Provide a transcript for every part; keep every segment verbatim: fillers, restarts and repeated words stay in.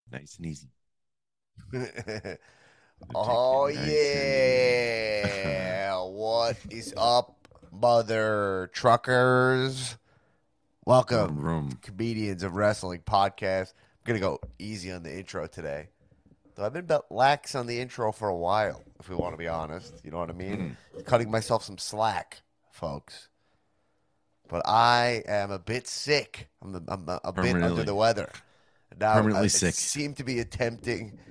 Nice and easy. Take it Oh nice and easy. yeah. What is up, mother truckers? Vroom, Welcome to vroom. Comedians of Wrestling podcast. I'm gonna go easy on the intro today. Though I've been about lax on the intro for a while, if we want to be honest. You know what I mean? Mm, Cutting myself some slack, folks. But I am a bit sick. I'm, a, I'm a, a bit under permanently, the weather. Now I, permanently I sick. seem to be attempting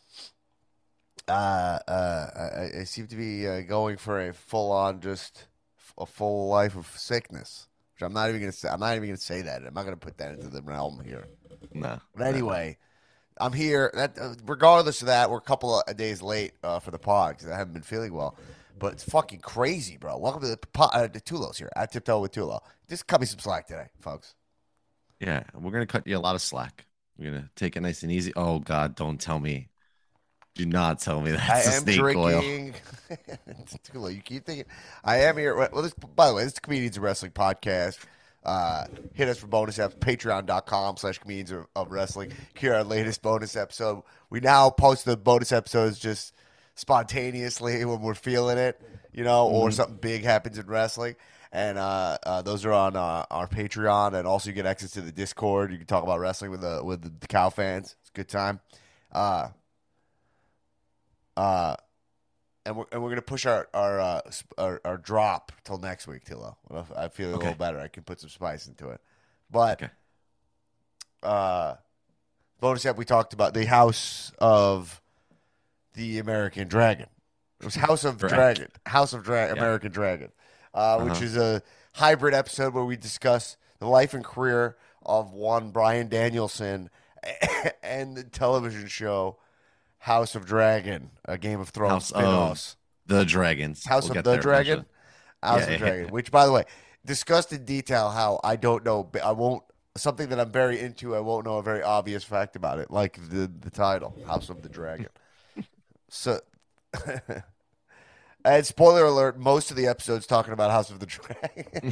Uh, uh, I, I seem to be uh, going for a full-on, just f- a full life of sickness. Which I'm not even gonna say. I'm not even gonna say that. I'm not gonna put that into the realm here. No, But no, no. anyway, I'm here. That uh, regardless of that, we're a couple of days late uh, for the pod because I haven't been feeling well. But it's fucking crazy, bro. Welcome to the pod, uh, to Tulo's here. At Tiptoe with Tulo. Just cut me some slack today, folks. Yeah, we're gonna cut you a lot of slack. We're gonna take it nice and easy. Oh God, don't tell me. Do not tell me I that's the am snake oil. drinking. Tulo, you keep thinking. I am here. Well, this, by the way, this is the Comedians of Wrestling podcast. Uh, hit us for bonus episodes, patreon.com slash comedians of, of wrestling. Hear our latest bonus episode. We now post the bonus episodes just spontaneously when we're feeling it, you know, or Hmm. something big happens in wrestling. And uh, uh, those are on uh, our Patreon, and also you get access to the Discord. You can talk about wrestling with the with the cow fans. It's a good time. Uh, uh, and we're and we're gonna push our our uh, our, our drop till next week, Tilo. Well, if I feel a little Okay, better. I can put some spice into it. But okay. uh, bonus app we talked about the House of the American Dragon. It was House of Correct. Dragon, House of Dra- Yeah. American Dragon, uh, Uh which huh. is a hybrid episode where we discuss the life and career of one Brian Danielson and the television show House of Dragon, a Game of Thrones House of spin-offs. the Dragons. House We'll of get the there eventually. Dragon, House Yeah, of yeah, Dragon, yeah. which, by the way, discussed in detail how I don't know, I won't, something that I'm very into, I won't know a very obvious fact about it, like the, the title, House of the Dragon. So, and spoiler alert, most of the episodes talking about House of the Dragon.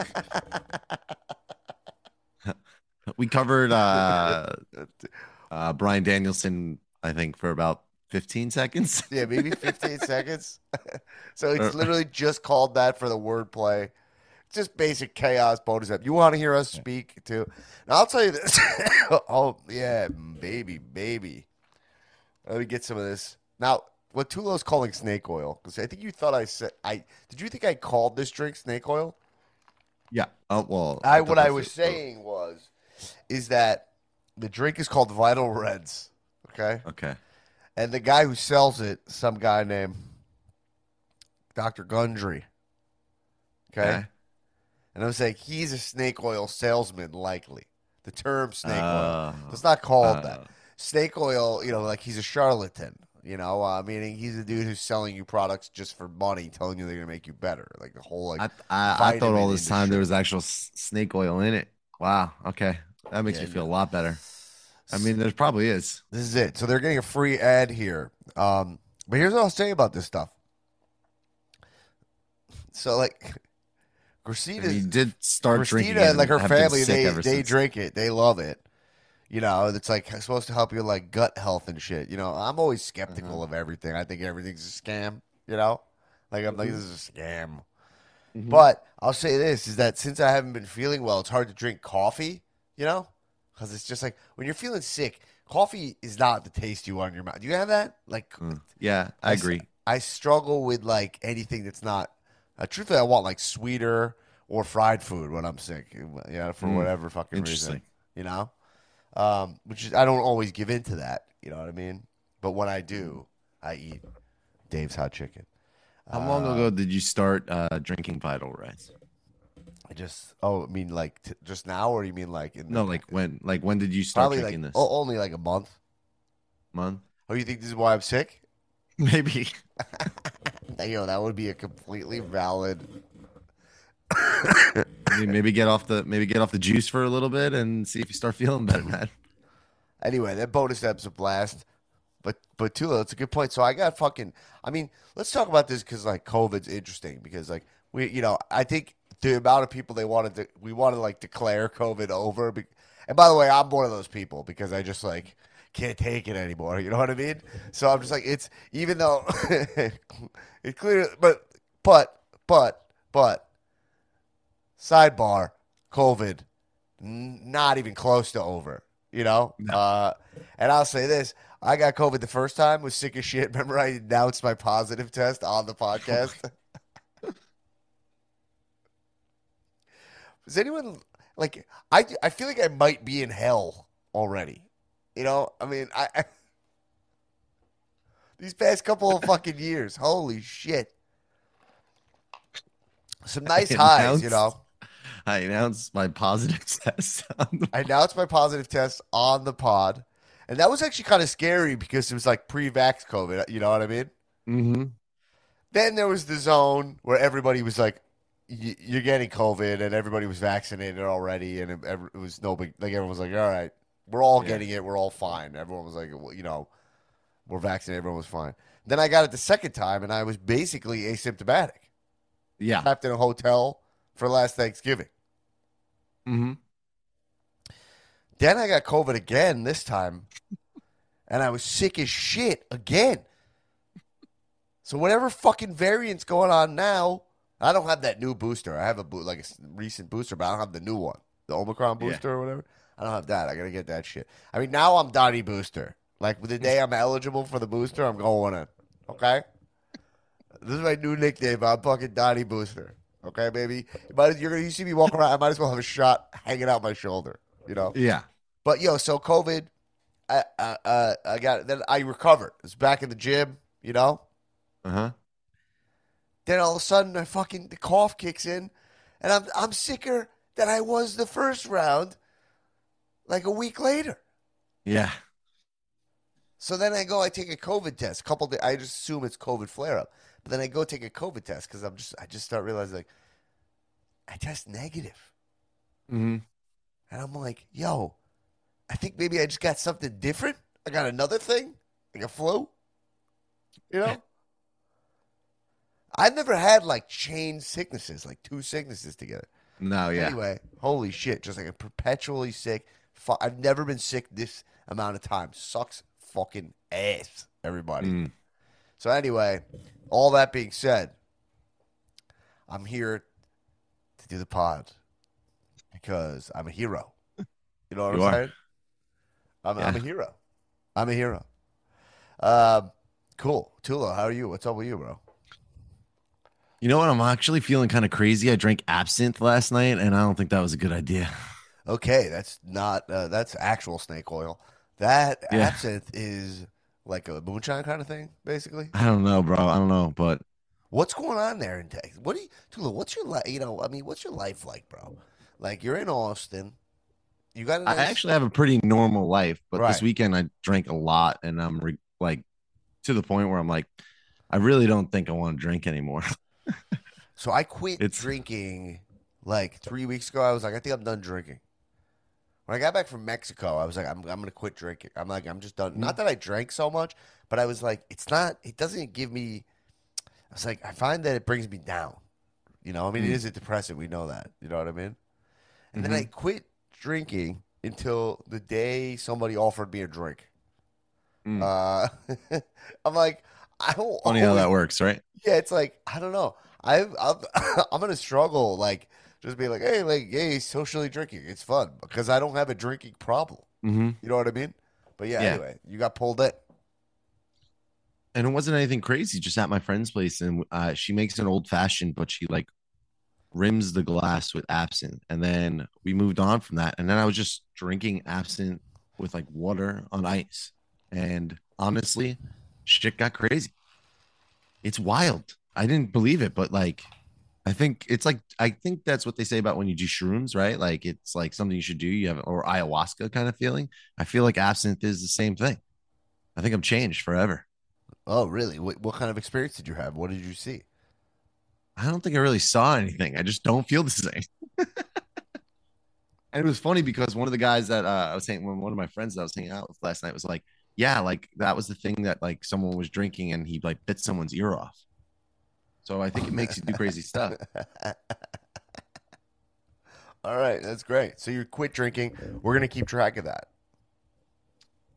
We covered uh uh Brian Danielson, I think, for about fifteen seconds. Yeah, maybe fifteen seconds. So it's Or- literally just called that for the wordplay. Just basic chaos bonus up. You want to hear us Yeah. speak too? And I'll tell you this. Oh yeah, baby, baby. Let me get some of this. Now, what Tulo's calling snake oil, because I think you thought I said I did you think I called this drink snake oil? Yeah. Oh well, I I what thought I that's was it. Oh, saying was is that the drink is called Vital Reds. Okay? okay. And the guy who sells it, some guy named Doctor Gundry. Okay? Okay. And I'm saying he's a snake oil salesman, likely. The term snake oil. Uh, It's not called that. uh, Snake oil, you know, like he's a charlatan, you know, uh, meaning he's a dude who's selling you products just for money, telling you they're going to make you better. Like the whole, like, I, I I thought vitamin all this time there industry. was actual s- snake oil in it. Wow. Okay. That makes Yeah, me no. feel a lot better. I mean, there probably is. This is it. So they're getting a free ad here. Um, but here's what I'll say about this stuff. So, like, I mean, you Christina's, did start drinking Christina it and like and her have been family, sick they ever they since. drink it, they love it. You know, it's like supposed to help your like gut health and shit. You know, I'm always Uh-huh. skeptical of everything. I think everything's a scam. You know, like I'm like Hmm. this is a scam. Hmm. But I'll say this is that since I haven't been feeling well, it's hard to drink coffee. You know, because it's just like when you're feeling sick, coffee is not the taste you want in your mouth. Do you have that? Like, Yeah, I I s- agree. I struggle with like anything that's not. Uh, truthfully, I want like sweeter or fried food when I'm sick. You know, for Mm, whatever fucking reason. interesting. You know um, which is I don't always give into that. You know what I mean? But when I do, I eat Dave's hot chicken. How long ago Um, did you start uh, drinking Vital Rice? I just oh, I mean like t- just now, or you mean like in the No, pa- like when? Like when did you start probably like drinking this oh, only like a month? month? Oh, you think this is why I'm sick? Maybe. You know, that would be a completely valid. I mean, maybe get off the maybe get off the juice for a little bit and see if you start feeling better, man. Anyway, that bonus epi's a blast. But but Tula, that's a good point. So I got fucking. I mean, let's talk about this because like COVID's interesting because like we, you know, I think the amount of people they wanted to, we wanted to like declare COVID over. be- And by the way, I'm one of those people because I just like can't take it anymore. You know what I mean? So I'm just like, it's even though it's clear, but but but but sidebar, COVID, n- not even close to over. You know, No. uh, and I'll say this: I got COVID the first time, was sick as shit. Remember, I announced my positive test on the podcast. Does anyone like? I I feel like I might be in hell already. You know, I mean, I, I these past couple of fucking years, holy shit, some I nice highs. You announced know, I announced my positive test on the I announced my positive test on the pod, and that was actually kind of scary because it was like pre-vax COVID. You know what I mean? mm-hmm. Then there was the zone where everybody was like, y- "You're getting COVID," and everybody was vaccinated already, and it, it was no big. Like everyone was like, "All right, we're all Yeah. getting it. We're all fine." Everyone was like, well, "You know, we're vaccinated. Everyone was fine." Then I got it the second time, and I was basically asymptomatic, Yeah. trapped in a hotel for last Thanksgiving. Mm-hmm. Then I got COVID again this time, and I was sick as shit again. So whatever fucking variant's going on now, I don't have that new booster. I have a bo- like a s- recent booster, but I don't have the new one, the Omicron Yeah. booster or whatever. I don't have that. I gotta get that shit. I mean, now I'm Donnie Booster. Like the day I'm eligible for the booster, I'm going in. Okay, this is my new nickname. I'm fucking Donnie Booster. Okay, baby. You might, you're gonna you see me walk around. I might as well have a shot hanging out my shoulder. You know. Yeah. But yo, so COVID, I I, uh, I got then I recovered. I was back in the gym. You know. Uh-huh. Then all of a sudden, I fucking the cough kicks in, and I'm I'm sicker than I was the first round. Like a week later. Yeah. So then I go, I take a COVID test. A couple, days, I just assume it's COVID flare up. But then I go take a COVID test because I'm just, I just start realizing like, I test negative, Mm-hmm. and I'm like, yo, I think maybe I just got something different. I got another thing, like a flu. You know, I've never had like chain sicknesses, like two sicknesses together. No, yeah. Anyway, holy shit, just like a perpetually sick. Fu- I've never been sick this amount of time. Sucks fucking ass, everybody. Mm. So anyway, all that being said, I'm here to do the pod because I'm a hero. You know what You I'm are. saying? I'm, I'm Yeah. a hero. I'm a hero. Um, cool. Tula, how are you? What's up with you, bro? You know what? I'm actually feeling kind of crazy. I drank absinthe last night, and I don't think that was a good idea. Okay, that's not uh, that's actual snake oil. That Yeah. absinthe is like a moonshine kind of thing, basically. I don't know, bro. I don't know, but What's going on there in Texas? What do you, Tula? What's your life? You know, I mean, what's your life like, bro? Like you're in Austin. You got a I nice actually have a pretty normal life. But this right. weekend, I drank a lot, and I'm re- like to the point where I'm like, I really don't think I want to drink anymore. So I quit It's drinking like three weeks ago. I was like, I think I'm done drinking. When I got back from Mexico, I was like, I'm, I'm going to quit drinking. I'm like, I'm just done. Not that I drank so much, but I was like, it's not, it doesn't give me, I was like, I find that it brings me down. You know, I mean, it mm, is a depressant. We know that. You know what I mean? And then mm-hmm. I quit drinking until the day somebody offered me a drink. mm. Uh, I'm like, I don't Funny how always, that works, right? yeah, it's like, I don't know. I, I'm, I'm going to struggle, like, just be like, hey, like, hey, socially drinking. It's fun because I don't have a drinking problem. Mm-hmm. You know what I mean? But yeah, Yeah. anyway, you got pulled in. And it wasn't anything crazy, just at my friend's place. And uh, she makes an old fashioned, but she like rims the glass with absinthe. And then we moved on from that. And then I was just drinking absinthe with like water on ice. And honestly, shit got crazy. It's wild. I didn't believe it, but like, I think it's like, I think that's what they say about when you do shrooms, right? Like, it's like something you should do. You have, or ayahuasca kind of feeling. I feel like absinthe is the same thing. I think I'm changed forever. Oh, really? What, what kind of experience did you have? What did you see? I don't think I really saw anything. I just don't feel the same. And it was funny because one of the guys that uh, I was saying, one of my friends that I was hanging out with last night was like, yeah, like that was the thing that like someone was drinking and he like bit someone's ear off. So I think it makes you do crazy stuff. All right, that's great. So you quit drinking. We're gonna keep track of that.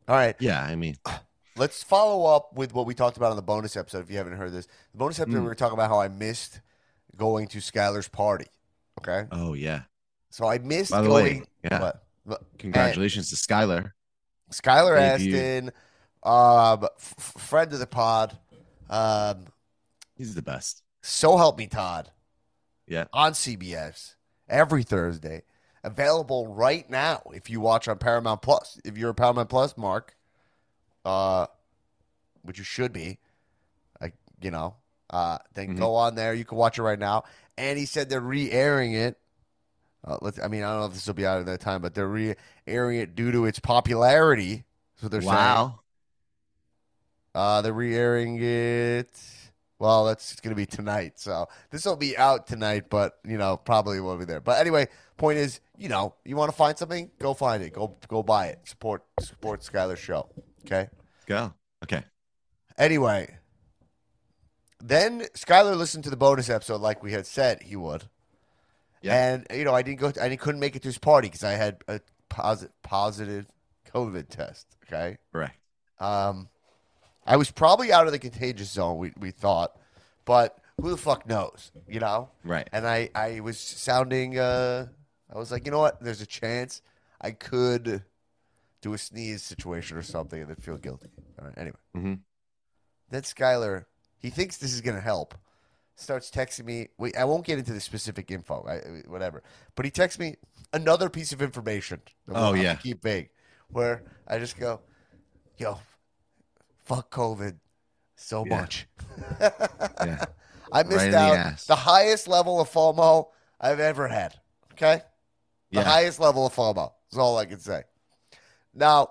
All right. Yeah, I mean, Let's follow up with what we talked about on the bonus episode. If you haven't heard this, the bonus episode we mm, were talking about how I missed going to Skylar's party. Okay, oh yeah. so I By missed the way, going. yeah, What? What- And congratulations to Skylar. Skylar Debuted. Aston, um, f- f- friend of the pod. Um, He's the best. so help me, Todd, Yeah. on C B S every Thursday. Available right now if you watch on Paramount Plus. If you're a Paramount Plus, Mark, uh, which you should be, like you know, uh, then Mhm. go on there. You can watch it right now. And he said they're re-airing it. Uh, let's. I mean, I don't know if this will be out at that time, but they're re-airing it due to its popularity. That's what they're saying. Wow. Uh, they're re-airing it. Well, that's it's going to be tonight. So this will be out tonight, but you know, probably won't be there. But anyway, point is, you know, you want to find something, go find it. Go go buy it. Support support Skylar's show. Okay. Go. Okay. Anyway, then Skylar listened to the bonus episode like we had said he would. Yeah. And you know, I didn't go. I didn't, couldn't make it to his party because I had a positive positive COVID test. Okay. Correct. Um, I was probably out of the contagious zone. We we thought, but who the fuck knows? You know. Right. And I I was sounding. Uh, I was like, you know what? There's a chance I could do a sneeze situation or something and then feel guilty. All right. Anyway. Mm-hmm. Then Skylar, he thinks this is going to help. Starts texting me. Wait, I won't get into the specific info, I, whatever. But he texts me another piece of information. That Oh, we'll have yeah. to keep vague. Where I just go, yo, fuck COVID so Yeah. much. Yeah. I missed Right in the out ass. the highest level of FOMO I've ever had. Okay, the Yeah. highest level of FOMO is all I can say. Now,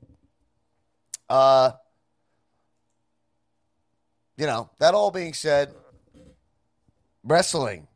uh. You know, that all being said, wrestling.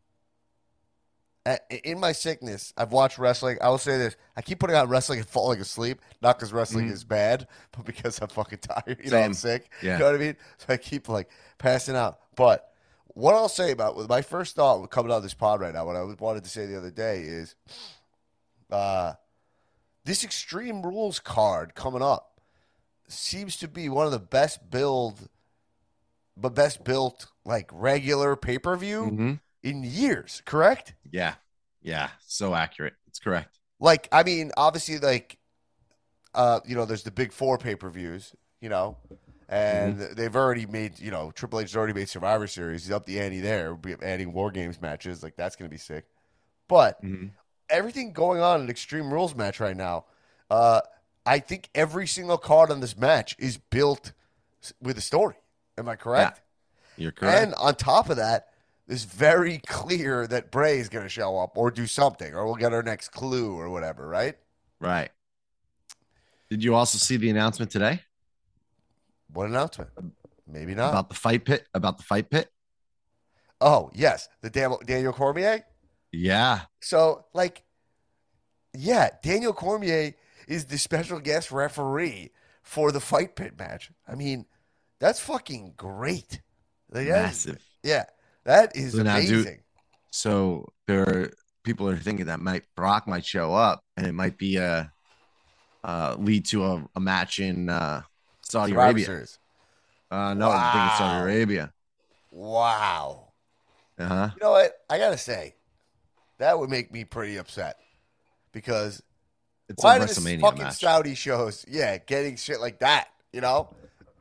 A- In my sickness, I've watched wrestling. I will say this. I keep putting on wrestling and falling asleep, not because wrestling Mhm. is bad, but because I'm fucking tired. You know, I'm Same. sick. Yeah. You know what I mean? So I keep like passing out. But what I'll say about with my first thought coming out of this pod right now, what I wanted to say the other day is uh, this Extreme Rules card coming up seems to be one of the best build but best built like regular pay per view Mm-hmm. in years, correct? Yeah. Yeah. So accurate. It's correct. Like, I mean, obviously, like, uh, you know, there's the big four pay per views, you know, and they've already made, you know, Triple H's already made Survivor Series. He's up the ante there, be adding War Games matches, like that's gonna be sick. But Mm-hmm. everything going on in Extreme Rules match right now, uh, I think every single card on this match is built s- with a story. Am I correct? You're correct. And on top of that, it's very clear that Bray is going to show up or do something, or we'll get our next clue or whatever, right? Right. Did you also see the announcement today What announcement? Maybe not. about the fight pit? About the fight pit? Oh, yes. The Dan- Daniel Cormier? Yeah. So, like, yeah, Daniel Cormier is the special guest referee for the fight pit match. I mean, that's fucking great. Like, that is- Massive. yeah, that is So now, dude- amazing. So there are people are thinking that might Brock might show up and it might be a uh, lead to a, a match in uh, Saudi Survivor Arabia. Series. Uh, no, I think it's Saudi Wow. Arabia. Wow. Uh huh. You know what? I got to say, that would make me pretty upset because It's why a do this WrestleMania fucking match. Saudi shows, yeah, getting shit like that, you know?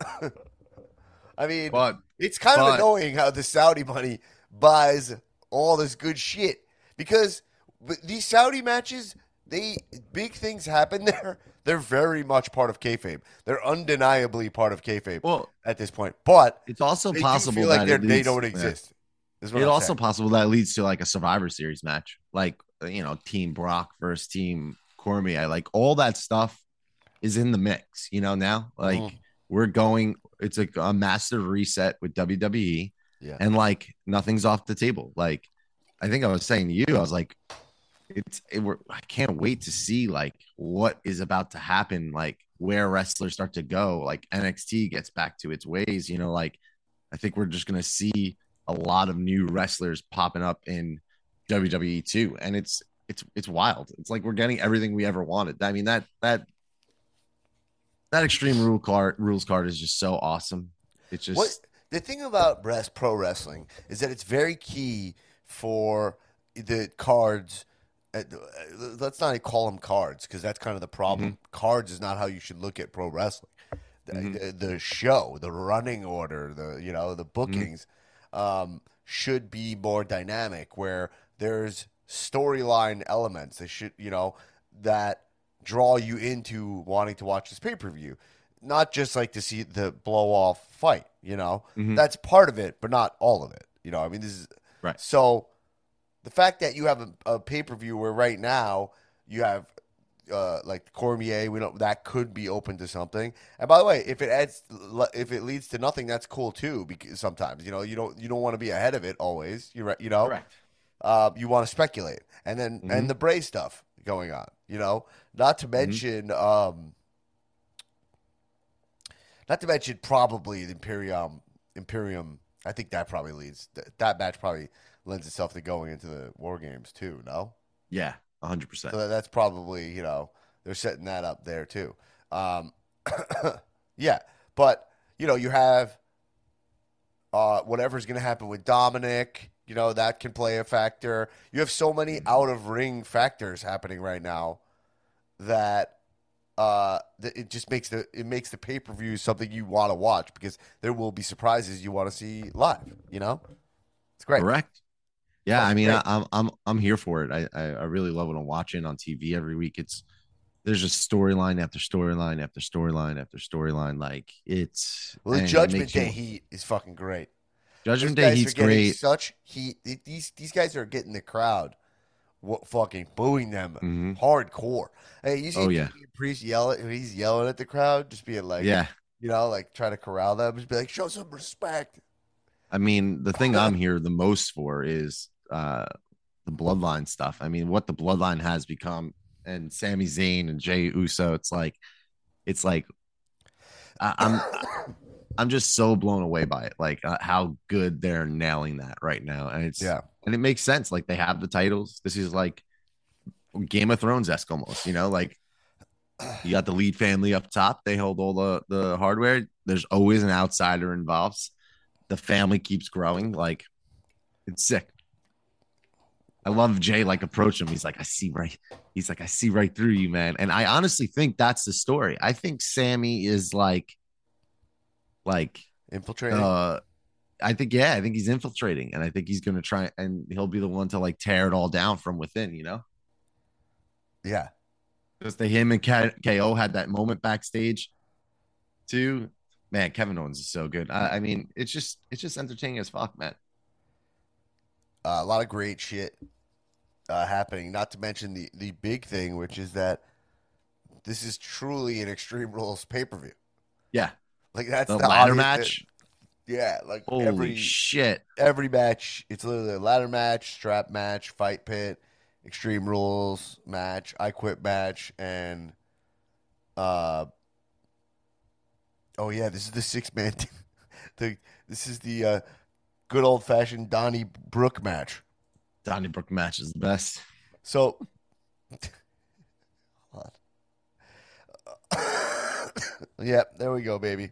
I mean, But it's kind of but- annoying how the Saudi money buys all this good shit because w- these Saudi matches, they big things happen there. They're very much part of kayfabe. They're undeniably part of kayfabe well, at this point. But it's also they do possible feel like that they're- it they leads, don't yeah. exist. Is what It's I'm also saying. possible that leads to like a Survivor Series match, like you know, Team Brock versus Team Cormier. Like all that stuff is in the mix. You know, now like Mhm. we're going. It's like a massive reset with W W E, Yeah. and like nothing's off the table. Like I think I was saying to you, I was like, it's it, we're, I can't wait to see like what is about to happen. Like where wrestlers start to go. Like N X T gets back to its ways. You know, like I think we're just gonna see a lot of new wrestlers popping up in W W E too, and it's it's it's wild. It's like we're getting everything we ever wanted. I mean that that that Extreme Rule card rules card is just so awesome. It's What just the thing about rest pro wrestling is that it's very key for the cards. uh, Let's not call them cards because that's kind of the hmm problem. Cards is not how you should look at pro wrestling. hmm The, the, the show, the running order, the you know the hmm bookings um, should be more dynamic where there's storyline elements. They should you know that draw you into wanting to watch this pay per view, not just like to see the blow off fight. You know, hmm that's part of it, but not all of it. You know, I mean, this is right. so the fact that you have a, a pay per view where right now you have uh, like Cormier, we don't that could be open to something. And by the way, if it adds, if it leads to nothing, that's cool too. Because sometimes you know you don't you don't want to be ahead of it always. You're right, you know. Correct. Uh, you want to speculate, and then and hmm the Bray stuff going on. You know, not to hmm mention, um, not to mention probably the Imperium. Imperium. I think that probably leads that, that match probably lends itself to going into the War Games too. No. Yeah, a hundred percent. So that's probably, you know, they're setting that up there too. Um, yeah, but you know, you have uh, whatever's going to happen with Dominic. You know, that can play a factor. You have so many Mhm. out of ring factors happening right now that uh, that it just makes the it makes the pay per view something you want to watch because there will be surprises you want to see live. You know, it's great, Correct. Yeah, I fucking mean, I, great. I'm I'm I'm here for it. I, I I really love what I'm watching on T V every week. It's there's just storyline after storyline after storyline after storyline. Like it's Well, the and it Judgment makes Day you heat is fucking great. Those Judgment Day guys are Heat's getting great. such heat. These these guys are getting the crowd what fucking booing them hmm hardcore. Hey, you see Oh yeah, Damian Priest yell at he's yelling at the crowd, just being like, yeah. you know, like trying to corral them, just be like, show some respect. I mean, the thing I'm here the most for is uh the bloodline stuff. I mean, what the bloodline has become, and Sami Zayn and Jay Uso. It's like it's like I, I'm I'm just so blown away by it, like uh, how good they're nailing that right now, and it's Yeah, and it makes sense. Like they have the titles. This is like Game of Thrones esque almost, you know. Like you got the lead family up top; they hold all the the hardware. There's always an outsider involved. The family keeps growing. Like it's sick. I love Jay like approach him. He's like, I see right. He's like, I see right through you, man. And I honestly think that's the story. I think Sammy is like like infiltrating. uh I think yeah, I think he's infiltrating, and I think he's gonna try, and he'll be the one to like tear it all down from within. You know, Yeah, because the him and K O had that moment backstage too. Man, Kevin Owens is so good. I, I mean, it's just it's just entertaining as fuck, man. uh, a lot of great shit uh, happening. Not to mention the the big thing, which is that this is truly an Extreme Rules pay per view. Yeah, Like that's the the ladder obvious. match. Yeah, like Holy every shit! every match, it's literally a ladder match, strap match, fight pit, extreme rules match, I quit match, and uh oh yeah, this is the six man. the this is the uh, good old fashioned Donnie Brook match. Donnybrook match is the best. So, yeah, there we go, baby.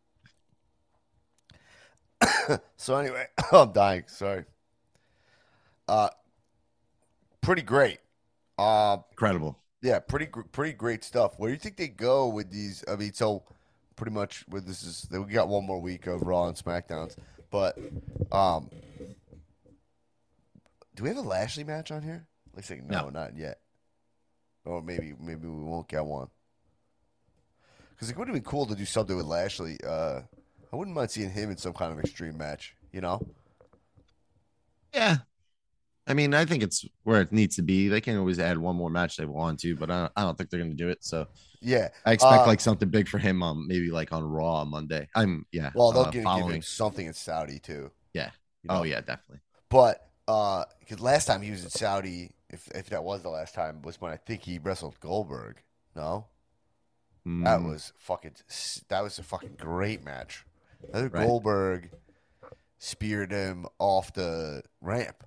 So anyway, I'm dying. Sorry. Uh, pretty great. Uh, Incredible. Yeah, pretty gr- pretty great stuff. Where do you think they go with these? I mean, so pretty much with this is we got one more week of Raw and SmackDowns, but um, do we have a Lashley match on here? Looks like no, No, not yet. Or maybe maybe we won't get one because it would have been cool to do something with Lashley. Uh, I wouldn't mind seeing him in some kind of extreme match. You know? yeah. I mean, I think it's where it needs to be. They can always add one more match they want to, but I don't, I don't think they're going to do it. So Yeah. I expect Uh, like something big for him on maybe like on Raw on Monday. I'm yeah, well, they'll uh, give, give him following. something in Saudi too. Yeah. You Oh know? yeah, definitely. But uh, because last time he was in Saudi, if if that was the last time, was when I think he wrestled Goldberg. No, that Mm, was fucking. That was a fucking great match. Another right. Goldberg speared him off the ramp.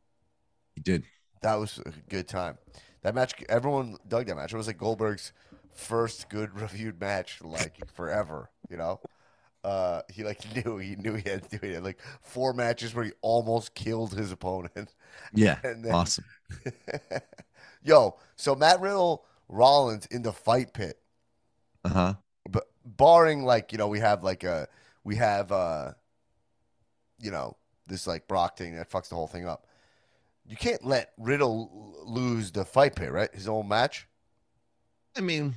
He did. That was a good time. That match, everyone dug that match. It was like Goldberg's first good reviewed match like forever. You know, uh, he like knew he knew he had to do it. Like four matches where he almost killed his opponent, Yeah, and then awesome. yo, so Matt Riddle Rollins in the fight pit, Uh huh. but barring like you know we have like a we have uh you know this like Brock thing that fucks the whole thing up. You can't let Riddle lose the fight pit, right? His own match. I mean,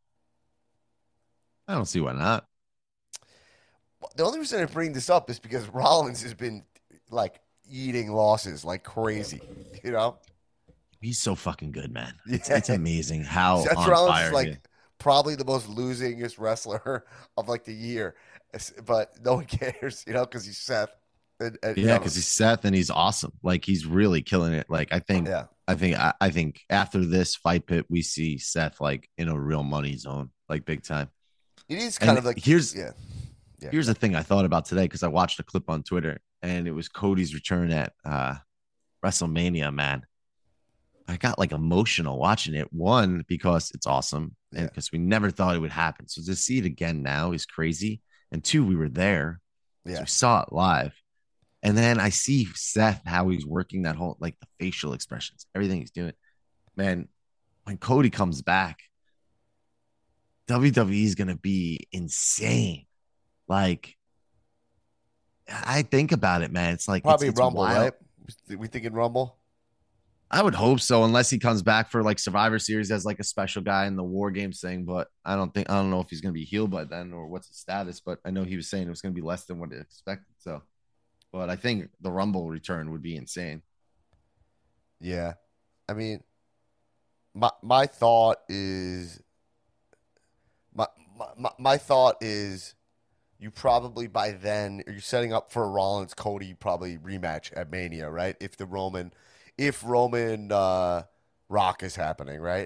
I don't see why not. The only reason I bring this up is because Rollins has been like eating losses like crazy, you know? He's so fucking good, man. It's Yeah. it's amazing how Seth on Rollins fire is he like is. probably the most losingest wrestler of like the year, but no one cares, you know, because he's Seth. And, and, you Yeah, know, because he's Seth and he's awesome. Like he's really killing it. Like I think, yeah, I think, I, I think after this fight pit, we see Seth like in a real money zone, like big time. it is kind And of like, here's yeah, yeah, here's yeah. the thing I thought about today because I watched a clip on Twitter and it was Cody's return at uh, WrestleMania. Man, I got like emotional watching it. One because it's awesome, and Yeah. because we never thought it would happen. So to see it again now is crazy. And two, we were there, so Yeah. we saw it live. And then I see Seth how he's working that whole like the facial expressions, everything he's doing. Man, when Cody comes back, W W E is gonna be insane. Like I think about it, man. It's like it's Probably it's Rumble, wild. right? We thinking Rumble? I would hope so, unless he comes back for like Survivor Series as like a special guy in the War Games thing. But I don't think I don't know if he's gonna be healed by then or what's his status. But I know he was saying it was gonna be less than what it expected. So, but I think the Rumble return would be insane. Yeah. I mean, my my thought is my my, my thought is you probably by then you're setting up for a Rollins Cody probably rematch at Mania, right? If the Roman if Roman uh Rock is happening, right?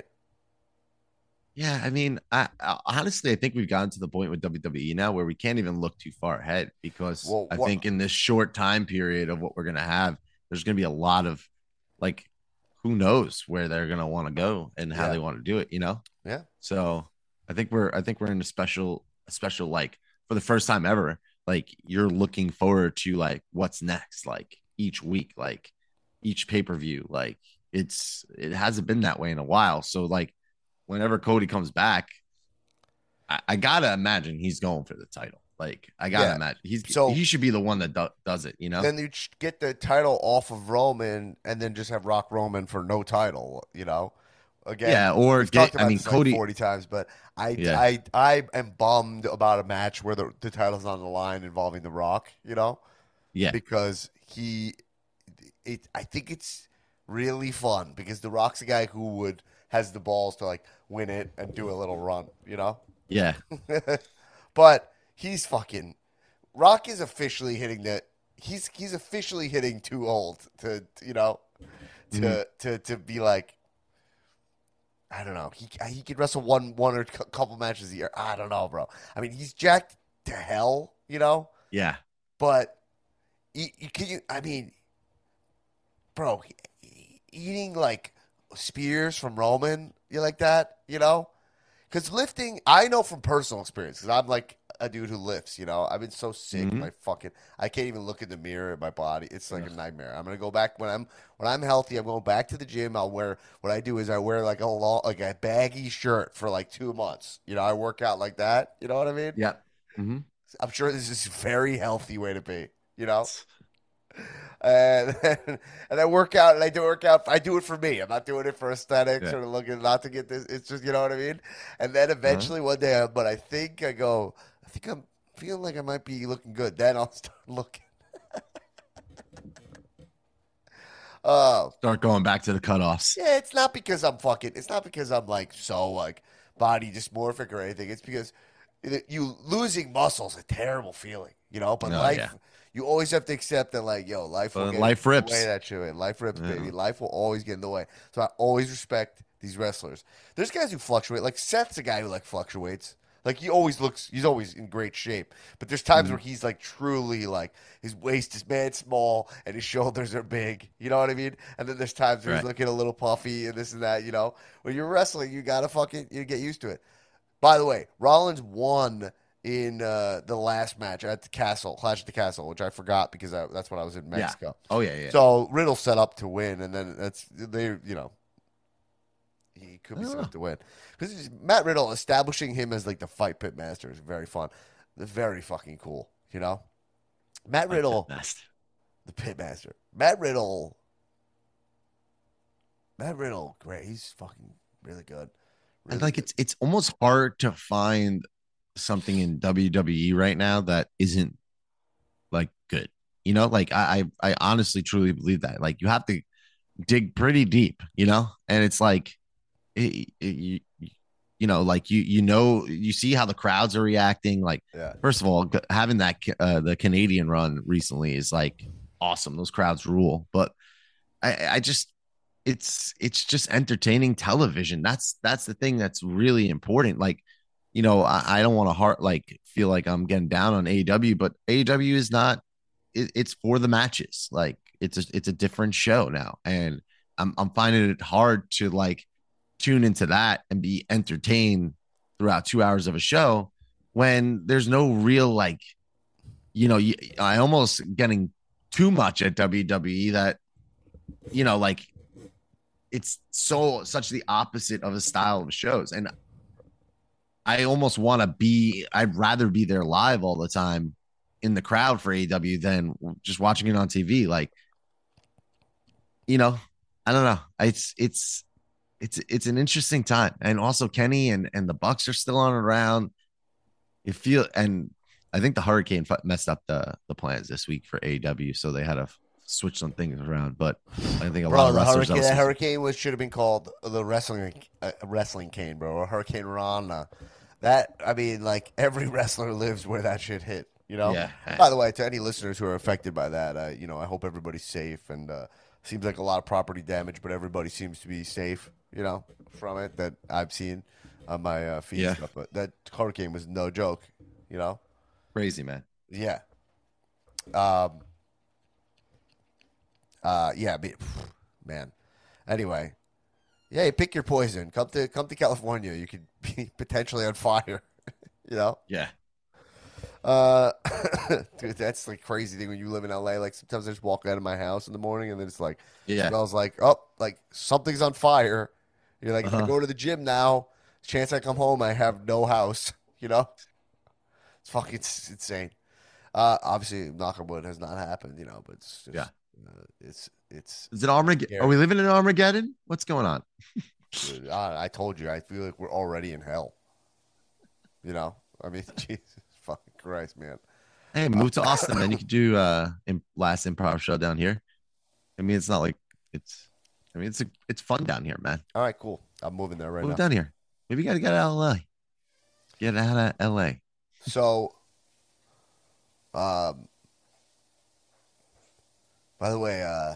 Yeah, I mean, I, I honestly I think we've gotten to the point with W W E now where we can't even look too far ahead because Well, I what think in this short time period of what we're gonna have, there's gonna be a lot of like who knows where they're gonna want to go and how yeah. they want to do it, you know? Yeah. So I think we're I think we're in a special a special like for the first time ever, like you're looking forward to like what's next, like each week, like each pay-per-view. Like it's it hasn't been that way in a while. So like whenever Cody comes back, I, I gotta imagine he's going for the title. Like I gotta Yeah. imagine he's So he should be the one that do, does it. You know? then you get the title off of Roman and then just have Rock Roman for no title, you know? Again, Yeah. Or we've talked get. I about mean, this like Cody. forty times, but I, Yeah. I, I am bummed about a match where the, the title's on the line involving The Rock, you know, Yeah. because he, it, I think it's really fun because The Rock's a guy who would, has the balls to like win it and do a little run, you know? Yeah. But he's fucking, Rock is officially hitting the, he's, he's officially hitting too old to, you know, to, Mhm. to, to be like, I don't know. He he could wrestle one one or a couple matches a year. I don't know, bro. I mean, he's jacked to hell, you know. Yeah. But he, he, can you? I mean, bro, he, eating like spears from Roman, you like that, you know? Because lifting, I know from personal experience. Because I'm like a dude who lifts, you know. I've been so sick, Mhm. my fucking, I can't even look in the mirror at my body. It's like Ugh. a nightmare. I'm gonna go back when I'm when I'm healthy. I'm going back to the gym. I'll wear what I do is I wear like a long, like a baggy shirt for like two months. You know, I work out like that. You know what I mean? Yeah. Hmm. I'm sure this is a very healthy way to be. You know. And then, and I work out and I do work out. I do it for me. I'm not doing it for aesthetics Yeah. or looking not to get this. It's just you know what I mean. And then Uh-huh. eventually one day, I, but I think I go. I think I'm feeling like I might be looking good. Then I'll start looking. Oh Start going back to the cutoffs. yeah, it's not because I'm fucking. It's not because I'm like so like body dysmorphic or anything. It's because you losing muscles a terrible feeling, you know. But Oh life, yeah. you always have to accept that, like, yo, life will But get life in the way rips. of that shit. Life rips, Yeah. baby. Life will always get in the way. So I always respect these wrestlers. There's guys who fluctuate. Like Seth's a guy who like fluctuates. Like he always looks, he's always in great shape. But there's times Mhm. where he's like truly like his waist is mad small and his shoulders are big. You know what I mean? And then there's times where he's Right. looking a little puffy and this and that. You know, when you're wrestling, you gotta fucking you get used to it. By the way, Rollins won in uh, the last match at the Castle, Clash at the Castle, which I forgot because I, that's when I was in Yeah. Mexico. Oh yeah, yeah. So Riddle set up to win, and then that's they, you know, he could be set Oh, up to win because Matt Riddle establishing him as like the fight pit master is very fun, very fucking cool. You know, Matt like Riddle, that best. the pit master. Matt Riddle, Matt Riddle, great. He's fucking really good. And Really like good. it's it's almost hard to find something in W W E right now that isn't like good. You know, like I I, I honestly truly believe that. Like you have to dig pretty deep, you know? And it's like it, it, you, you know, like you you know you see how the crowds are reacting. Like Yeah. first of all, having that uh, the Canadian run recently is like awesome. Those crowds rule. But I I just it's it's just entertaining television. That's that's the thing that's really important. Like, you know, I, I don't want to heart like feel like I'm getting down on A E W, but A E W is not. It, it's for the matches. Like it's a it's a different show now, and I'm I'm finding it hard to like tune into that and be entertained throughout two hours of a show when there's no real like you know I almost getting too much at W W E that you know like it's so such the opposite of a style of shows. And I almost want to be, I'd rather be there live all the time in the crowd for A E W than just watching it on T V. Like, you know, I don't know. It's, it's, it's, it's an interesting time. And also Kenny and, and the Bucks are still on around. You feel, and I think the Hurricane messed up the, the plans this week for A E W. So they had to switch some things around, but I think a Bro, lot of the wrestlers hurricane, else. that hurricane was should have been called the wrestling uh, wrestling cane, bro, or Hurricane Rana. That I mean, like every wrestler lives where that shit hit. You know. Yeah. By the way, to any listeners who are affected by that, uh, you know, I hope everybody's safe. And uh, seems like a lot of property damage, but everybody seems to be safe. You know, from it that I've seen on my uh, feed Yeah. stuff. But that hurricane was no joke. You know. Crazy, man. Yeah. Um. Uh, yeah, be, man. Anyway, yeah, you pick your poison. Come to come to California. You could be potentially on fire. You know. Yeah. Uh, dude, that's like crazy thing when you live in L A. Like sometimes I just walk out of my house in the morning and then it's like Yeah. smells like oh, like something's on fire. You're like, if I Uh-huh. go to the gym now, chance I come home I have no house. You know. It's fucking it's insane. Uh, obviously, knock on wood has not happened. You know, but it's just, Yeah. uh, it's it's. Is it Armageddon? Yeah. Are we living in Armageddon? What's going on? Dude, I, I told you, I feel like we're already in hell. You know, I mean, Jesus fucking Christ, man. Hey, move to Austin, then you could do uh in, last improv show down here. I mean, it's not like it's. I mean, it's a, it's fun down here, man. All right, cool. I'm moving there right Move now. down here. Maybe you got to get out of L A. Get out of L A. So, um, by the way, uh,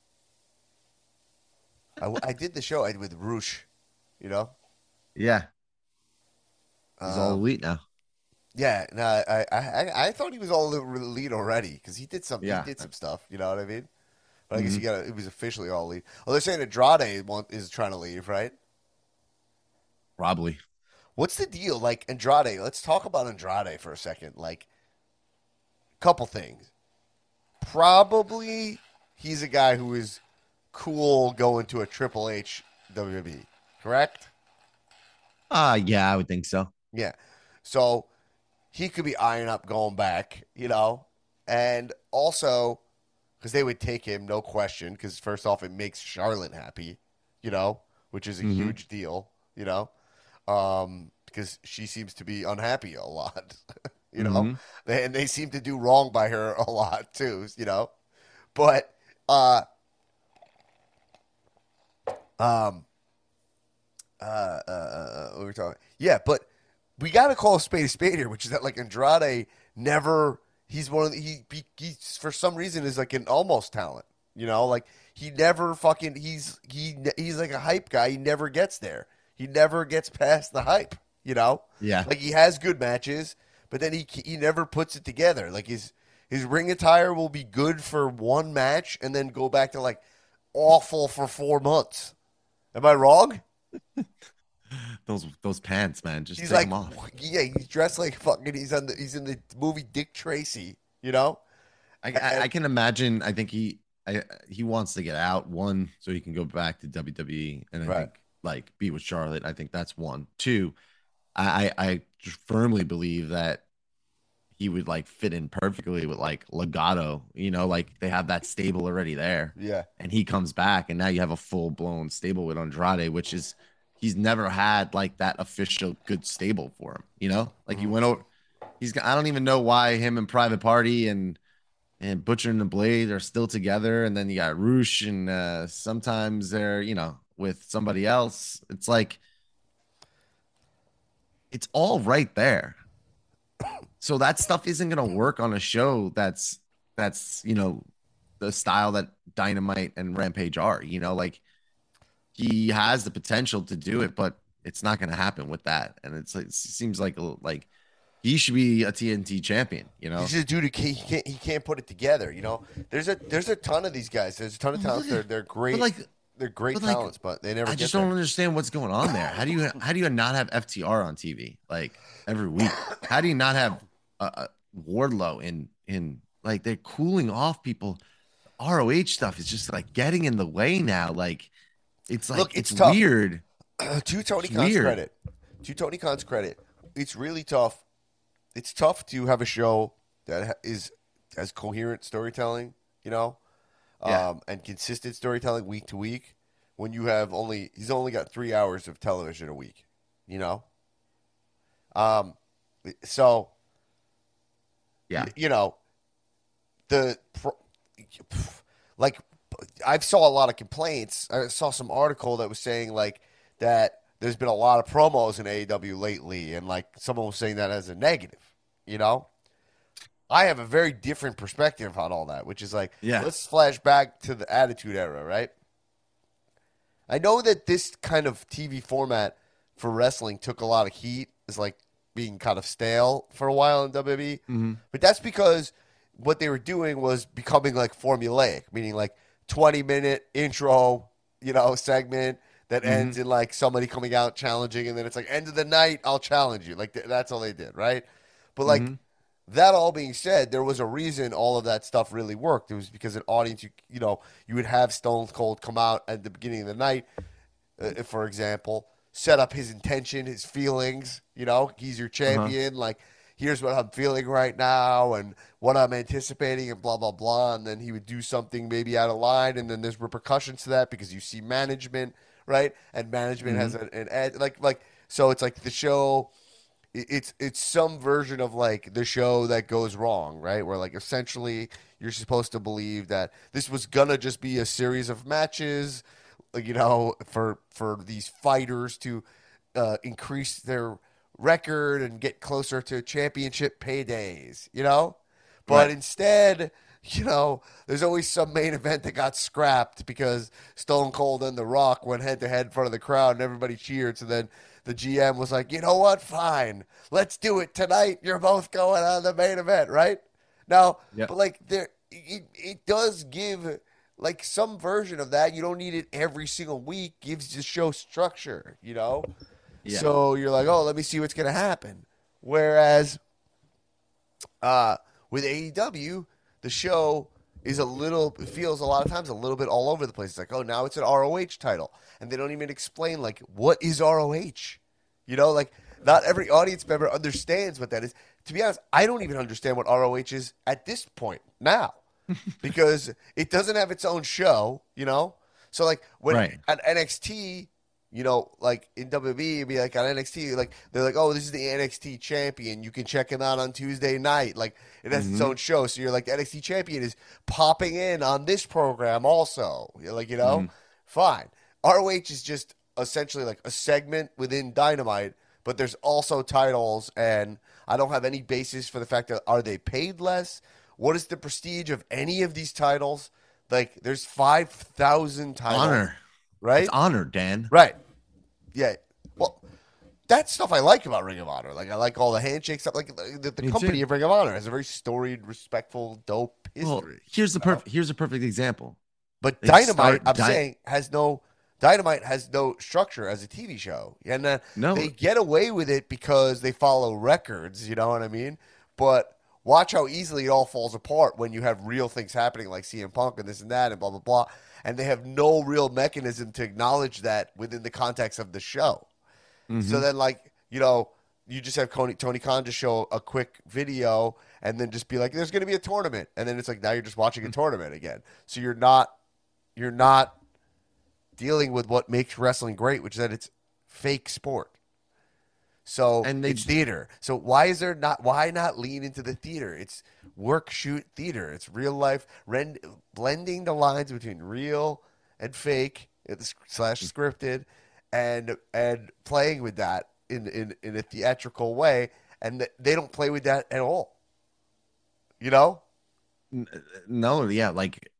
I, I did the show I did with Roosh, you know. Yeah, he's all Um, elite now. yeah, no, I, I, I, I thought he was all elite already because he did some, Yeah. he did some stuff. You know what I mean? But I guess Mhm. he got, it was officially all elite. Oh, they're saying Andrade want, is trying to leave, right? Probably. What's the deal? Like Andrade, let's talk about Andrade for a second. Like, couple things. Probably he's a guy who is cool going to a Triple H W W E, correct? Uh yeah, I would think so. Yeah. So he could be eyeing up going back, you know, and also because they would take him, no question. Because first off, it makes Charlotte happy, you know, which is a Mhm. huge deal, you know, um, because she seems to be unhappy a lot, you know, Mhm. they, and they seem to do wrong by her a lot too, you know, but uh, um, uh, uh, uh, what were we talking? Yeah, but we got to call a spade a spade here, which is that like Andrade never. He's one of the, he, he he for some reason is like an almost talent, you know, like he never fucking he's he he's like a hype guy. He never gets there. He never gets past the hype, You know, Yeah. like he has good matches, but then he he never puts it together. Like his his ring attire will be good for one match and then go back to like awful for four months. Am I wrong? Those those pants, man. Just He's take like, them off. yeah, he's dressed like fucking. He's on the he's in the movie Dick Tracy. You know, I, I, and, I can imagine. I think he I, he wants to get out one so he can go back to W W E, and I right. think like be with Charlotte. I think that's one. Two, I I I firmly believe that he would like fit in perfectly with like Legato. You know, like they have that stable already there, Yeah. and he comes back, and now you have a full blown stable with Andrade, which is he's never had like that official good stable for him. You know, like he Mhm. went over. He's I don't even know why him and Private Party and and Butcher and the Blade are still together, and then you got Roosh, and uh, sometimes they're you know with somebody else. It's like it's all right there. So that stuff isn't gonna work on a show that's that's you know the style that Dynamite and Rampage are. You know, like he has the potential to do it, but it's not gonna happen with that. And it's like it seems like like he should be a T N T champion. You know, He's just a dude who can't, he can't he can't put it together. You know, there's a there's a ton of these guys. There's a ton of talents. They're they're great. but like they're great but like talents, but they never. I get just there. don't understand what's going on there. How do you how do you not have F T R on T V like every week? How do you not have uh, Wardlow in in like they're cooling off people? R O H stuff is just like getting in the way now. Like it's like Look, it's it's, tough. weird. to Tony It's Khan's weird. credit, to Tony Khan's credit, it's really tough. It's tough to have a show that ha- is has coherent storytelling, you know, Yeah. um, and consistent storytelling week to week. When you have only he's only got three hours of television a week, you know. Um, so Yeah. y- you know the pro- like I saw a lot of complaints. I saw some article that was saying like that there's been a lot of promos in A E W lately, and like someone was saying that as a negative. You know, I have a very different perspective on all that, which is like, Yeah. let's flash back to the Attitude Era, right? I know that this kind of T V format for wrestling took a lot of heat, is like being kind of stale for a while in W W E, Mhm. but that's because what they were doing was becoming like formulaic, meaning like twenty minute intro, you know, segment that Mm-hmm. ends in like somebody coming out challenging, and then it's like end of the night, I'll challenge you. Like th- that's all they did, right? But like Mhm. that all being said, there was a reason all of that stuff really worked. It was because an audience, you you know, you would have Stone Cold come out at the beginning of the night, uh, for example, set up his intention, his feelings. You know, he's your champion. Like, here's what I'm feeling right now and what I'm anticipating, and blah blah blah. And then he would do something maybe out of line, and then there's repercussions to that because you see management, right? And management has an, an ed, like like so. It's like the show. it- It's it's some version of like the show that goes wrong, right? Where like essentially you're supposed to believe that this was gonna just be a series of matches, like, you know, for for these fighters to uh, increase their record and get closer to championship paydays, you know. But Right. instead, you know, there's always some main event that got scrapped because Stone Cold and The Rock went head to head in front of the crowd and everybody cheered. So then the G M was like, you know what? Fine. Let's do it tonight. You're both going on the main event, right? Now, Yeah. but like there it, it does give like some version of that. You don't need it every single week. Gives the show structure, you know? Yeah. So you're like, oh, let me see what's gonna happen. Whereas uh with A E W, the show is a little it feels a lot of times a little bit all over the place. It's like, oh, now it's an R O H title, and they don't even explain like what is R O H. You know, like not every audience member understands what that is. To be honest, I don't even understand what R O H is at this point now, because it doesn't have its own show. You know, so like when Right. at N X T. You know, like in W W E, it'd be like on N X T, like they're like, oh, this is the N X T champion. You can check him out on Tuesday night. Like it has its own show. So you're like, the N X T champion is popping in on this program also. You're like, you know, fine. R O H is just essentially like a segment within Dynamite, but there's also titles, and I don't have any basis for the fact that are they paid less? What is the prestige of any of these titles? Like, there's five thousand titles. Honor. Right? It's honor, Dan. Right. Yeah. Well, that's stuff I like about Ring of Honor. Like I like all the handshake stuff. Like the, the Me company too. of Ring of Honor has a very storied, respectful, dope Well, history. here's the You know? perfect here's a perfect example. But They Dynamite, start I'm di- saying, has no Dynamite has no structure as a T V show, and uh, no, they get away with it because they follow records. You know what I mean? But watch how easily it all falls apart when you have real things happening like C M Punk and this and that and blah blah blah, and they have no real mechanism to acknowledge that within the context of the show. So hmm then, like you know, you just have Tony, Tony Khan just show a quick video and then just be like, "There's going to be a tournament," and then it's like now you're just watching a tournament again. So you're not you're not dealing with what makes wrestling great, which is that it's fake sport. So and they it's theater. So why is there not? Why not lean into the theater? It's work, shoot, theater. It's real life, rend, blending the lines between real and fake it's slash scripted, and and playing with that in in, in a theatrical way. And th- they don't play with that at all. You know? no, yeah, like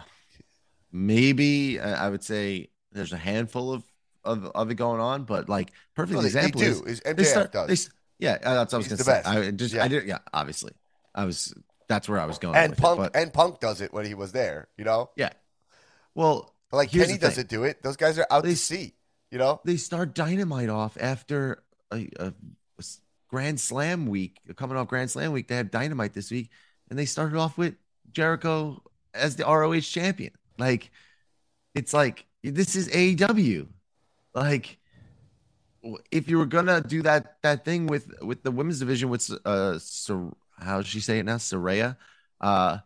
maybe uh, I would say there's a handful of, of of it going on, but like perfect No, they, they example do. is Is they M J F start they does? s- yeah, uh, that's what I was He's gonna the say. best. I just I Yeah. did yeah, obviously. I was that's where I was going And with it. Punk But and Punk does it when he was there. You know? yeah. Well, But like here's Kenny the thing. doesn't do it. Those guys are out They to s- sea. You know? they start Dynamite off after a, a, a s- Grand Slam week, coming off Grand Slam week. They had Dynamite this week, and they started off with Jericho as the R O H champion. Like it's like this is A E W. Like if you were gonna do that that thing with with the women's division with uh Sor- how does she say it now, Saraya, uh,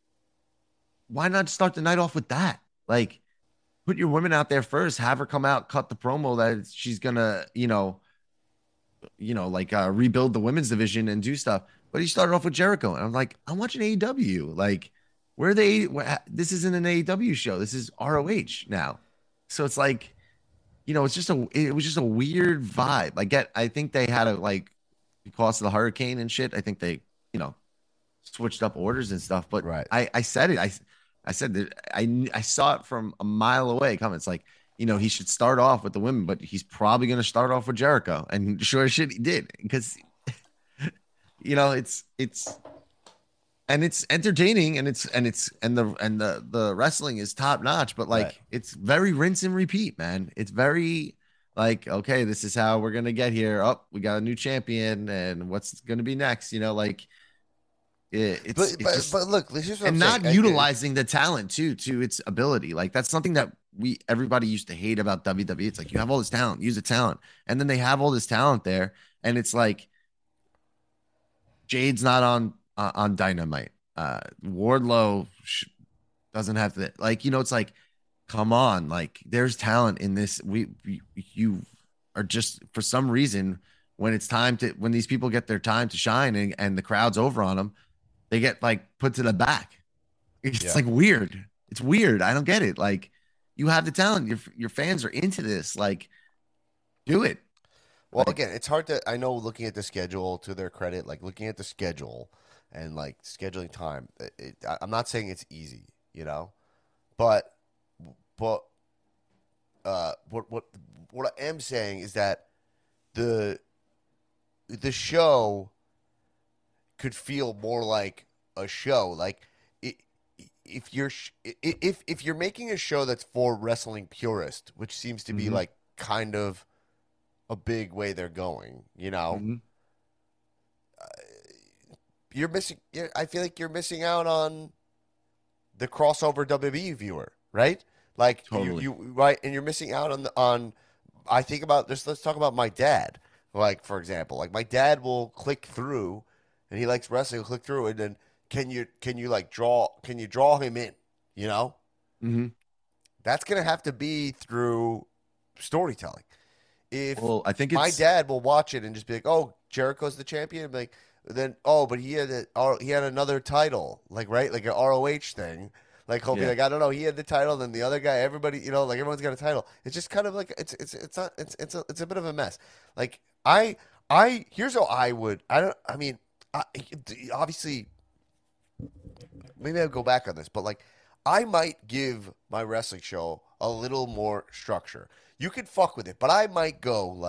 why not start the night off with that? Like put your women out there first, have her come out, cut the promo that she's gonna, you know, you know, like uh, rebuild the women's division and do stuff. But he started off with Jericho, and I'm like, I'm watching A E W. Like, where are they? This isn't an A E W show. This is R O H now. So it's like, you know, it's just a, it was just a weird vibe. I get, I think they had a like because of the hurricane and shit. I think they, you know, switched up orders and stuff. But Right. I, I said it. I, I said that I, I saw it from a mile away coming. It's like, you know, he should start off with the women, but he's probably going to start off with Jericho. And sure as shit he did because, you know, it's, it's, and it's entertaining and it's, and it's, and the, and the, the wrestling is top notch, but like, Right. it's very rinse and repeat, man. It's very like, okay, this is how we're going to get here. Oh, we got a new champion and what's going to be next, you know, like, it, it's But it's but just but look, this is what I'm and saying. not I- utilizing the talent too to its ability. Like that's something that we everybody used to hate about W W E. It's like you have all this talent, use the talent, and then they have all this talent there, and it's like Jade's not on uh, on Dynamite. Uh, Wardlow sh- doesn't have to like you know. It's like come on, like there's talent in this. We, we you are just for some reason when it's time to when these people get their time to shine and, and the crowd's over on them they get like put to the back. It's Yeah. like weird. It's weird. I don't get it. Like you have the talent. Your your fans are into this. Like do it. Well, Like again, it's hard to. I know looking at the schedule, to their credit, like looking at the schedule and like scheduling time. It, it, I- I'm not saying it's easy, you know, but but uh, what what what I am saying is that the the show could feel more like a show. Like i- if you're sh- i- if if you're making a show that's for wrestling purist, which seems to be mhm, like kind of a big way they're going, you know, mhm. you're missing. You're, I feel like you're missing out on the crossover W W E viewer, right? Like you, Totally. you right, and you're missing out on the on. I think about this. Let's talk about my dad. Like for example, like my dad will click through, and he likes wrestling. He'll click through, and then can you can you like draw? Can you draw him in? You know, hmm that's gonna have to be through storytelling. If Well, I think my it's dad will watch it and just be like, "Oh, Jericho's the champion," and be like then, "Oh, but he had a, oh, he had another title, like right, like an R O H thing." Like he'll be yeah. like, "I don't know, he had the title, then the other guy, everybody, you know, like everyone's got a title." It's just kind of like it's it's it's not it's it's a it's a bit of a mess. Like I I here's how I would I don't I mean I, obviously maybe I'll go back on this, but like I might give my wrestling show a little more structure. You could fuck with it, but I might go like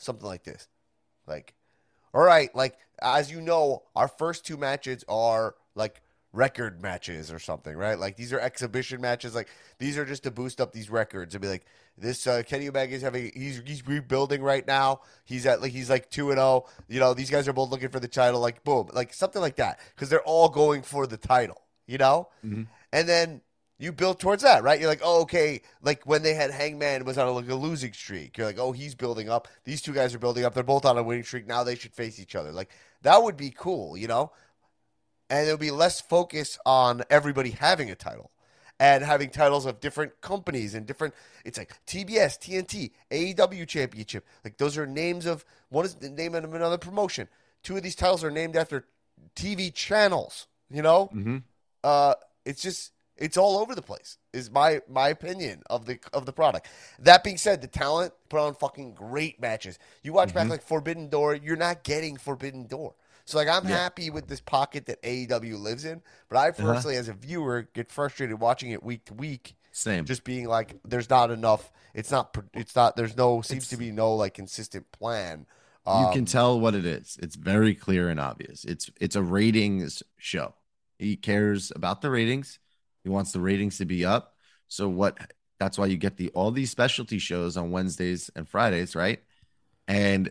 something like this. Like, all right, like as you know, our first two matches are like record matches or something, right? Like these are exhibition matches. Like these are just to boost up these records and be like, this uh, Kenny Omega is having he's he's rebuilding right now. He's at like he's like two and zero. You know, these guys are both looking for the title. Like boom, like something like that because they're all going for the title. You know, Mm-hmm. and then you build towards that, right? You're like, oh, okay. Like when they had Hangman was on a, like a losing streak. You're like, oh, he's building up. These two guys are building up. They're both on a winning streak. Now they should face each other. Like that would be cool, you know. And there'll be less focus on everybody having a title and having titles of different companies and different. It's like T B S, T N T, A E W Championship. Like those are names of one is the name of another promotion. Two of these titles are named after T V channels. You know, Mm-hmm. uh, it's just it's all over the place. Is my my opinion of the of the product. That being said, the talent put on fucking great matches. You watch back Mm-hmm. like Forbidden Door, you're not getting Forbidden Door. So like I'm Yeah. happy with this pocket that A E W lives in, but I Uh-huh. personally, as a viewer, get frustrated watching it week to week, Same. just being like, there's not enough. It's not. pro- It's not. There's no. Seems It's- to be no like consistent plan. you Um, can tell what it is. It's very clear and obvious. It's it's a ratings show. He cares about the ratings. He wants the ratings to be up. So what that's why you get the all these specialty shows on Wednesdays and Fridays, right? And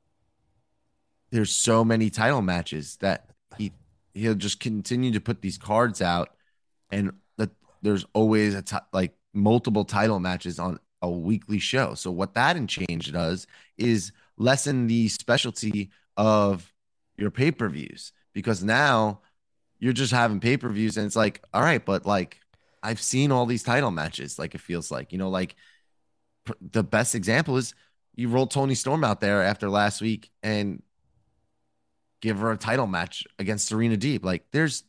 there's so many title matches that he he'll just continue to put these cards out, and that there's always a ti- like multiple title matches on a weekly show. So what that and change does is lessen the specialty of your pay-per-views, because now you're just having pay-per-views and it's like, all right, but like I've seen all these title matches. Like it feels like, you know, like pr- the best example is you rolled Tony Storm out there after last week and give her a title match against Serena Deeb. Like, there's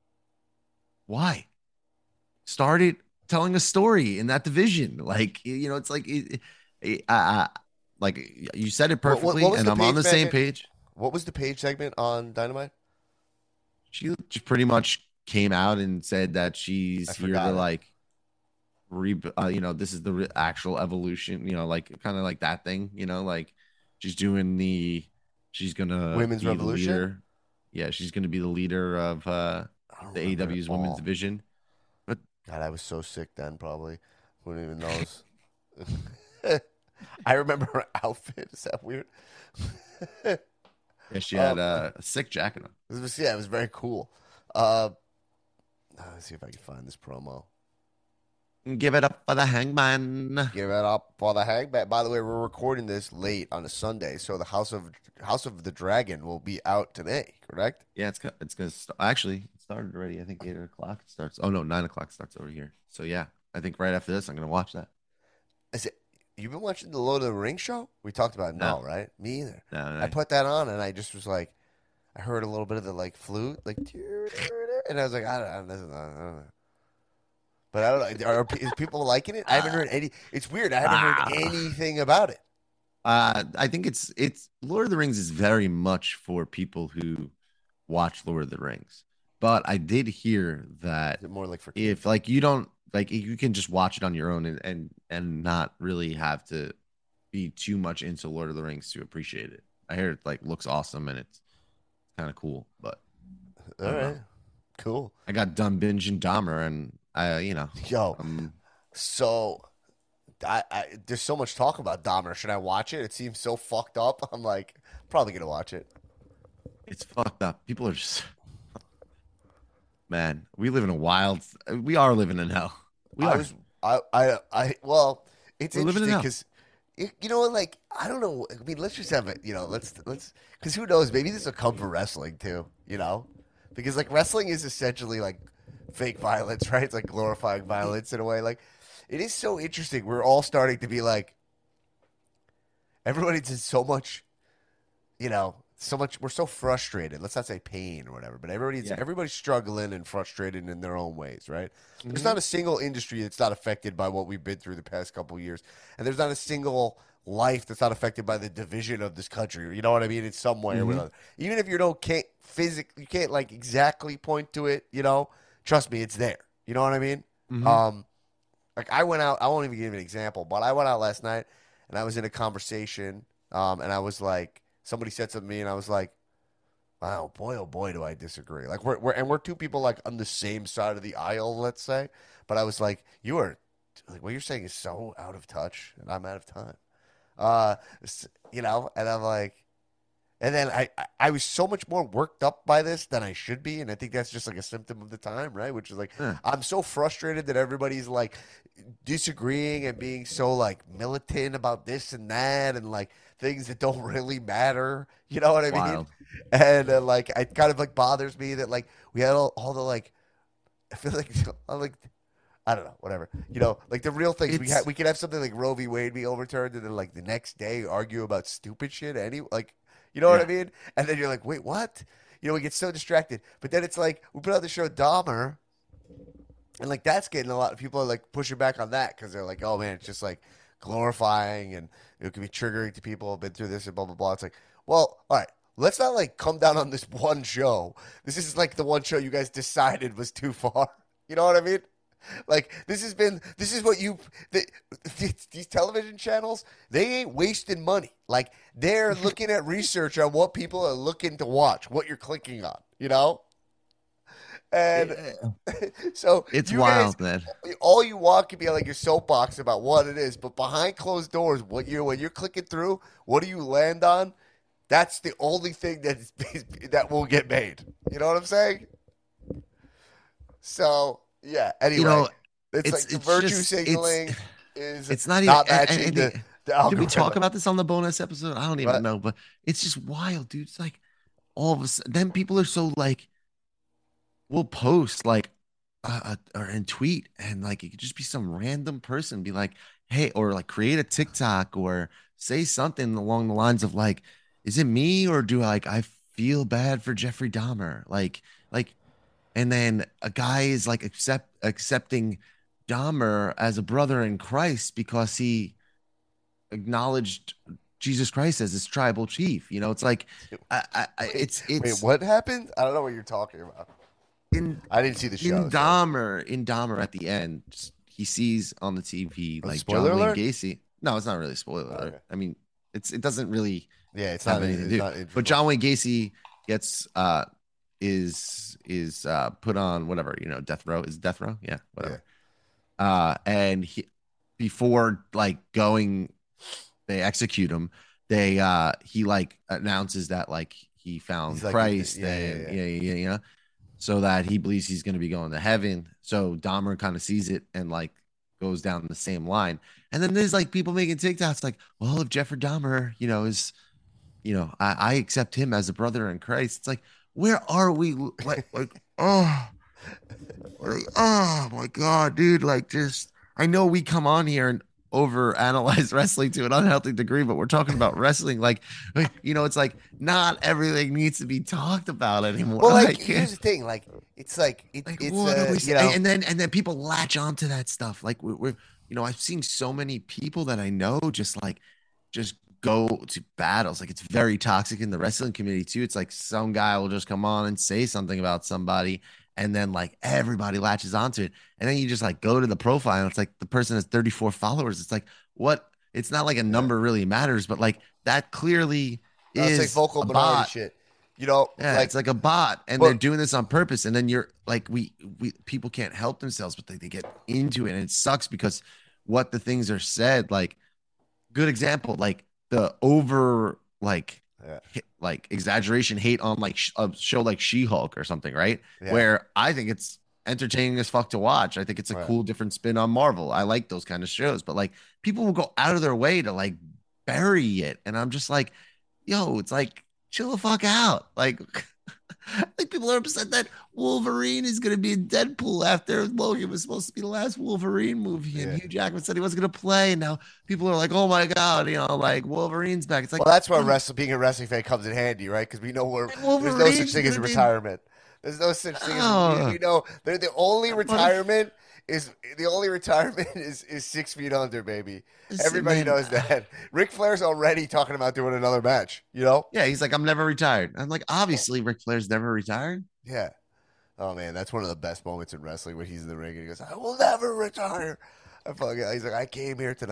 why? Started telling a story in that division. Like, you know, it's like, it, it, uh, like you said it What- what- perfectly, what was and the I'm on page the same magnet? page. what was the page segment on Dynamite? She just pretty much came out and said that she's I here forgot to it. like, re, uh, you know, this is the re- actual evolution. You know, like kind of like that thing. You know, like she's doing the, she's gonna Women's be the Revolution? leader. Yeah, she's gonna be the leader of uh I don't the remember it A E W's women's all. division. But God, I was so sick then. Probably wouldn't even know. I remember her outfit. Is that weird? yeah, she had Um, uh, a sick jacket on. It was, yeah, it was very cool. Uh, let's see if I can find this promo. Give it up for the Hangman. Give it up for the Hangman. By the way, we're recording this late on a Sunday, so the House of House of the Dragon will be out today. Correct? Yeah, it's go- it's gonna st- actually it started already. I think eight o'clock it starts. Oh no, nine o'clock starts over here. So yeah, I think right after this I'm gonna watch that. Is it? You've been watching the Lord of the Rings show? We talked about it. No, No. right? Me either. No, no, I put that on and I just was like, I heard a little bit of the like flute, like, and I was like, I don't, I don't, know, I don't know. But I don't know. Are is people liking it? I haven't heard any. It's weird. I haven't Ah. heard anything about it. Uh, I think it's it's Lord of the Rings is very much for people who watch Lord of the Rings. But I did hear that Is it more like for if like you don't like you can just watch it on your own and and, and not really have to be too much into Lord of the Rings to appreciate it. I hear it like looks awesome and it's kind of cool, but I All don't know. right, cool. I got done binging Dahmer and I you know Yo, um so I, I there's so much talk about Dahmer. Should I watch it? It seems so fucked up. I'm like, probably gonna watch it. it's fucked up. People are just man, we live in a wild we are living in hell. We I are. was, I, I, I. Well, it's We're living it interesting because, you know, like I don't know. I mean, let's just have it. You know, let's let's because who knows? Maybe this will come from wrestling too. You know, because like wrestling is essentially like fake violence, right? It's like glorifying violence in a way. Like it is so interesting. We're all starting to be like, everybody's in so much, you know, so much. We're so frustrated. Let's not say pain or whatever, but everybody's Yeah. everybody's struggling and frustrated in their own ways, right? There's Mhm. not a single industry that's not affected by what we've been through the past couple of years, and there's not a single life that's not affected by the division of this country. You know what I mean? In some way or Mhm. another. Even if you don't can't physically, you can't like exactly point to it. You know, trust me, it's there. You know what I mean? Mhm. Um, like I went out. I won't even give an example, but I went out last night and I was in a conversation Um, and I was like, somebody said something to me, and I was like, wow, boy, oh boy, do I disagree. Like we're, we're and we're two people like on the same side of the aisle, let's say. But I was like, you are like what you're saying is so out of touch, and I'm out of time. Uh, s- you know, and I'm like, and then I, I I was so much more worked up by this than I should be, and I think that's just like a symptom of the time, right? Which is like Yeah, I'm so frustrated that everybody's like disagreeing and being so like militant about this and that and like things that don't really matter. You know what it's I mean? wild. And uh, like it kind of like bothers me that like we had all, all the like I feel like I'm like I don't know, whatever. You know, like the real things we ha- It's we could have something like Roe v. Wade be overturned, and then like the next day argue about stupid shit. Any like, you know what I yeah. mean? And then you're like, wait, what? You know, we get so distracted. But then it's like we put out the show Dahmer, and like that's getting a lot of people are like pushing back on that because they're like, oh man, it's just like glorifying and it can be triggering to people who've been through this and blah blah blah. It's like, well, all right. Let's not like come down on this one show. This is like the one show you guys decided was too far. You know what I mean? Like this has been this is what you the, these television channels they ain't wasting money. Like they're looking at research on what people are looking to watch, what you're clicking on, you know? And It- so it's you guys wild, man. all you want can be like your soapbox about what it is, but behind closed doors, what you when you're clicking through, what do you land on? That's the only thing that is, that will get made. You know what I'm saying? So yeah. You Anyway, know, it's it's like the it's virtue just it's signaling is it's not even not and, and, matching and the the, the did we talk algorithm. about this on the bonus episode? I don't even But know, but it's just wild, dude. It's like all of a sudden, then people are so like we'll post like uh, uh, or and tweet and like it could just be some random person be like, hey, or like create a TikTok or say something along the lines of like, is it me or do I like I feel bad for Jeffrey Dahmer? Like, like, and then a guy is like accept accepting Dahmer as a brother in Christ because he acknowledged Jesus Christ as his tribal chief. You know, it's like, I, I, I wait, it's wait, it's what happened? I don't know what you're talking about. in I didn't see the in show, so Dahmer, in Dahmer at the end, he sees on the T V oh, like spoiler John Wayne alert. Gacy. No, it's not really a spoiler Oh, alert. okay. I mean, it's it doesn't really Yeah, it's have not. anything It's to do. not But integral. John Wayne Gacy gets uh is is uh put on whatever, you know, death row. Is death row? Yeah, Yeah, whatever. Uh and he before like going they execute him, they uh he like announces that like he he's found like, in the, Christ yeah, yeah, and yeah. yeah, yeah, yeah, so that he believes he's going to be going to heaven. So Dahmer kind of sees it and like goes down the same line. And then there's like people making TikToks like, well, if Jeffrey Dahmer, you know, is, you know, I, I accept him as a brother in Christ. It's like, where are we? Like, like, oh, like, oh my God, dude. Like, just, I know we come on here and over analyze wrestling to an unhealthy degree, but we're talking about wrestling. Like, you know, it's like not everything needs to be talked about anymore. Well, like Like, here's the thing. Like it's like it, like it's what are uh we you saying? know And then and then people latch onto that stuff. Like we're, we're you know, I've seen so many people that I know just like just go to battles. Like it's very toxic in the wrestling community too. It's like some guy will just come on and say something about somebody, and then like everybody latches onto it. And then you just like go to the profile, and it's like the person has thirty-four followers. It's like what? It's not like a yeah. number really matters, but like that clearly No, it's like is vocal a minority bot. shit. You know, Yeah, like it's like a bot, and they're but doing this on purpose. And then you're like, we, we, people can't help themselves, but they, they get into it, and it sucks because what the things are said. Like, good example, like the over, like, yeah, like exaggeration hate on like sh- a show like She-Hulk or something, right? yeah, Where I think it's entertaining as fuck to watch. I think it's a right. cool, different spin on Marvel. I like those kind of shows, but like people will go out of their way to like bury it, and I'm just like, yo, it's like chill the fuck out. Like, like people are upset that Wolverine is going to be in Deadpool after Logan was supposed to be the last Wolverine movie, and Yeah. Hugh Jackman said he wasn't going to play, and now people are like, oh my god, you know, like Wolverine's back. It's like, Well, that's where dude, wrestling, being a wrestling fan, comes in handy, right? Because we know we're and there's no such Wolverine's thing going as to a be, retirement. There's no such thing as we, oh, we know. They're the only that mother, retirement is the only retirement is is six feet under, baby. listen, Everybody man. knows that. Ric Flair's already talking about doing another match. You know? Yeah, he's like, I'm never retired. I'm like, obviously, Ric Flair's never retired. Yeah. Oh man, that's one of the best moments in wrestling when he's in the ring and he goes, "I will never retire." I fucking, he's like, "I came here tonight.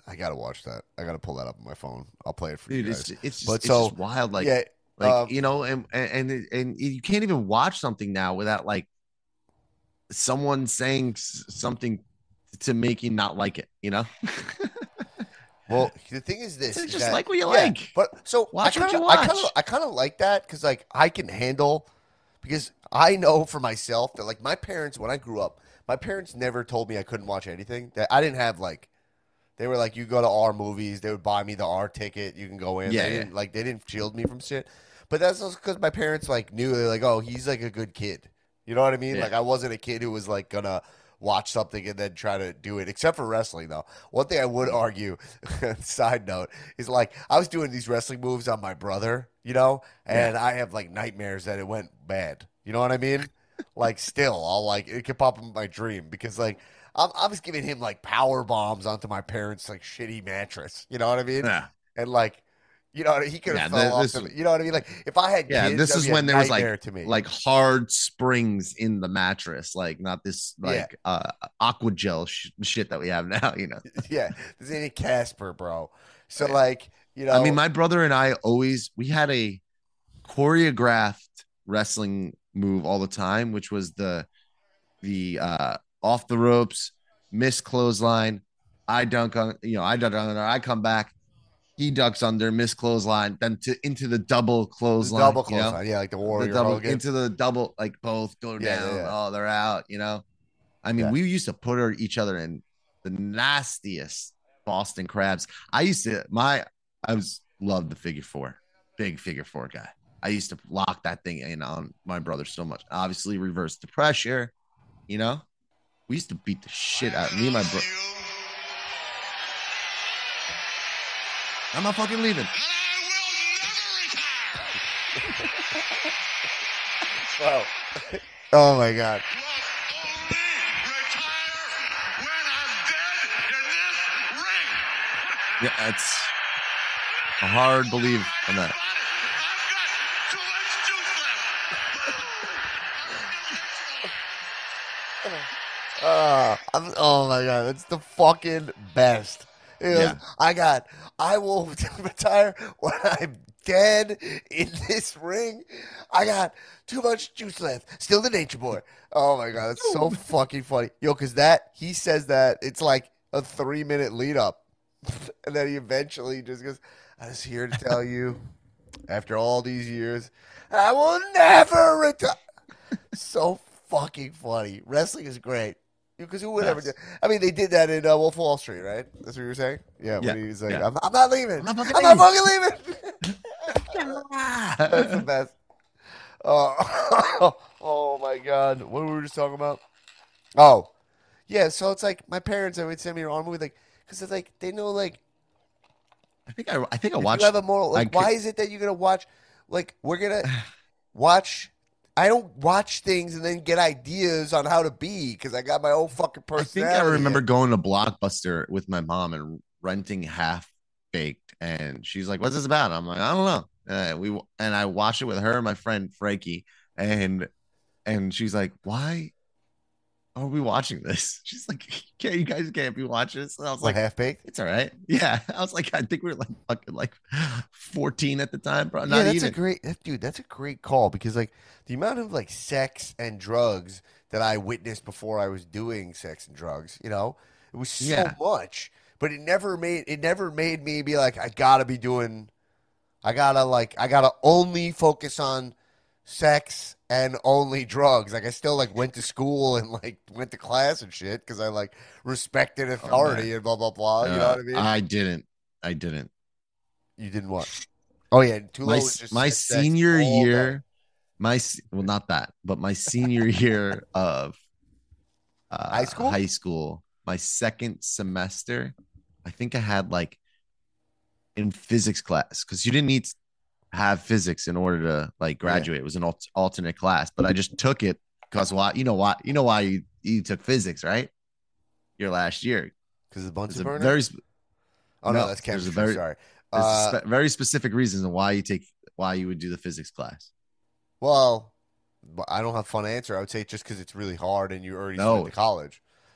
I gotta watch that. I gotta pull that up on my phone. I'll play it for you Dude, it's guys. it's just But it's so just wild. Like yeah, like um, you know, and and and and you can't even watch something now without like someone saying something to make you not like it. You know, well, the thing is this: so is just that like what you yeah, like. but so I Watch what kind of, you I kind of, watch. I kind of like that because like I can handle because I know for myself that like my parents when I grew up, my parents never told me I couldn't watch anything. That I didn't have like they were like you go to R movies, they would buy me the R ticket, you can go in. Yeah, They yeah, didn't like they didn't shield me from shit. But that's also because my parents like knew they're like oh he's like a good kid. You know what I mean? yeah. Like I wasn't a kid who was like gonna watch something and then try to do it. Except for wrestling, though. One thing I would argue, side note, is like I was doing these wrestling moves on my brother, you know, Yeah. and I have like nightmares that it went bad. You know what I mean? Like still, I'll like it could pop up in my dream because like I'm, I was giving him like power bombs onto my parents' like shitty mattress. You know what I mean? Yeah. And like. You know, he could have Yeah. fell The, off this the. You know what I mean? Like, if I had yeah, kids, this that would is be a when there was like nightmare to me. like hard springs in the mattress, like not this Yeah. like uh aqua gel sh- shit that we have now, you know. Yeah, this ain't Casper, bro. So Oh, yeah. like, you I mean, know, my brother and I always we had a choreographed wrestling move all the time, which was the the uh off the ropes, miss clothesline, I dunk on you know, I dunk on I come back, he ducks under, miss clothesline, then to into the double the clothesline, double you know, clothesline, yeah, like the the Warrior double Hogan. into the double, like both go Yeah, yeah, down. yeah. Oh, they're out, you know. I mean, Yeah. we used to put our, each other in the nastiest Boston crabs. I used to my I was loved the figure four, big figure four guy. I used to lock that thing in on my brother so much. Obviously, reverse the pressure, you know. We used to beat the shit out of me and my brother. I'm not fucking leaving. Wow. Oh my god. Yeah, it's a hard believe on that. Uh, I'm, oh my god, that's the fucking best. It was, Yeah. I got. I will retire when I'm dead in this ring. I got too much juice left. Still the nature boy. Oh my god, that's so fucking funny, yo. Because that he says that it's like a three minute lead up, and then he eventually just goes, "I'm just here to tell you, after all these years, I will never retire." So fucking funny. Wrestling is great. Because who would ever do? Yes. I mean, they did that in uh, Wolf of Wall Street, right? That's what you were saying. Yeah, Yeah. when he was like, Yeah. I'm, "I'm not leaving. I'm not fucking I'm not leaving." fucking leaving." That's the best. Uh, oh my god, what were we just talking about? Oh, yeah. So it's like my parents. They would send me around movie like because it's like they know like I think I I think I if watched you have a moral. Like, I why could, is it that you're gonna watch? Like, we're gonna watch. I don't watch things and then get ideas on how to be because I got my own fucking I think personality. I remember and- going to Blockbuster with my mom and renting Half Baked, and she's like, "What's this about?" I'm like, "I don't know." Uh, we and I watched it with her and my friend Frankie, and and she's like, "Why are we watching this?" She's like, "Can't you guys can't be watching this?" And I was What, like, Half Baked? "It's all right." Yeah, I was like, I think we were like fucking like fourteen at the time, bro. Yeah, Not that's even. a great that, dude. That's a great call because like the amount of like sex and drugs that I witnessed before I was doing sex and drugs, you know, it was so Yeah. much. But it never made it never made me be like I gotta be doing. I gotta like I gotta only focus on sex and only drugs. Like I still like went to school and like went to class and shit because I like respected authority and blah blah blah. You know Uh, what I mean? I didn't. I didn't. You didn't what? Oh yeah, Tulo My was just my had sex senior all day. year, my s- well, not that, but my senior year of uh, High school? high school, my second semester, I think I had like in physics class because you didn't need to have physics in order to like graduate. It was an al- alternate class, but I just took it because why? You know why? You know why you, you took physics, right? Your last year. Because of There's Bunsen a burner? very sp- Oh no, no, that's there's a chemistry. very Sorry. there's a Uh, spe- very specific reasons on why you take why you would do the physics class. well, but I don't have a fun answer. I would say just because it's really hard and you already No. went to college.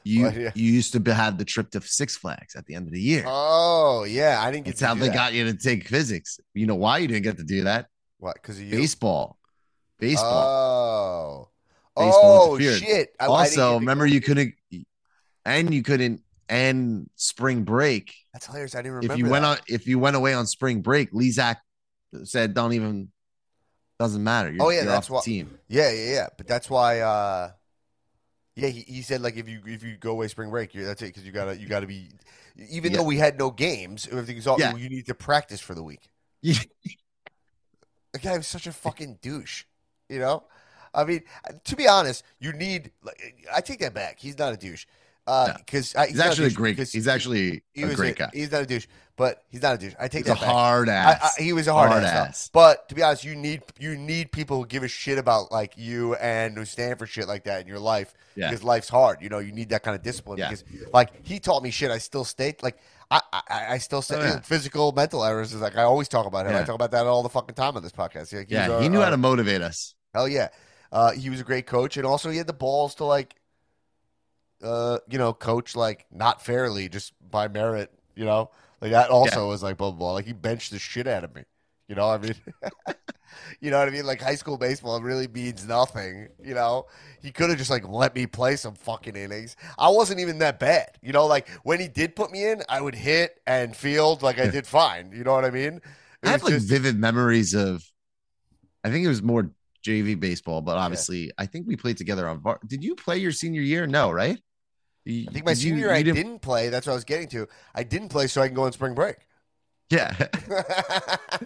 You Well, yeah. you used to be, have the trip to Six Flags at the end of the year. Oh yeah, I didn't get That's to how do they that. got you to take physics. You know why you didn't get to do that? What? Because of you? Baseball. Baseball. Oh. Baseball Oh interfered. shit! I, I didn't Also, get to remember go. you couldn't and you couldn't end spring break. That's hilarious. I didn't If you remember went that. on if you went away on spring break, Lezak said don't even doesn't matter. You're Oh yeah, you're that's off the what. team. Yeah, yeah, yeah. But that's why. uh Yeah, he, he said like if you if you go away spring break, you're, that's it because you gotta you gotta be. Even Yeah. though we had no games, everything's all Yeah. you need to practice for the week. Yeah. The guy was such a fucking douche. You know, I mean, to be honest, you need. Like, I take that back. He's not a douche. No. Because uh, he's, He's not actually a douche great because he's actually he a was great a, guy. he's not a douche, but he's not a douche. I take He's a that back. hard I, ass. I, he was a hard, hard ass, though. ass. But to be honest, you need you need people who give a shit about like you and who stand for shit like that in your life Yeah. because life's hard. You know, you need that kind of discipline. Yeah. Because like he taught me shit, I still stay like I I, I still say Oh, yeah. physical mental errors is like I always talk about him. I Yeah. talk about that all the fucking time on this podcast. Like, Yeah, our- he knew our- how to motivate us. Hell yeah, uh, he was a great coach, and also he had the balls to like, uh, you know, coach like not fairly, just by merit. You know, like that also was like blah blah blah. Like he benched the shit out of me. You know, what I mean, you know what I mean. Like high school baseball really means nothing. You know, he could have just like let me play some fucking innings. I wasn't even that bad. You know, like when he did put me in, I would hit and field like I did fine. You know what I mean? It I have was like just- vivid memories of I think it was more J V baseball, but obviously I think we played together on bar. Did you play your senior year? No, right? You- I think my did you- senior year you I didn't, play. That's what I was getting to. I didn't play so I can go on spring break. Yeah. And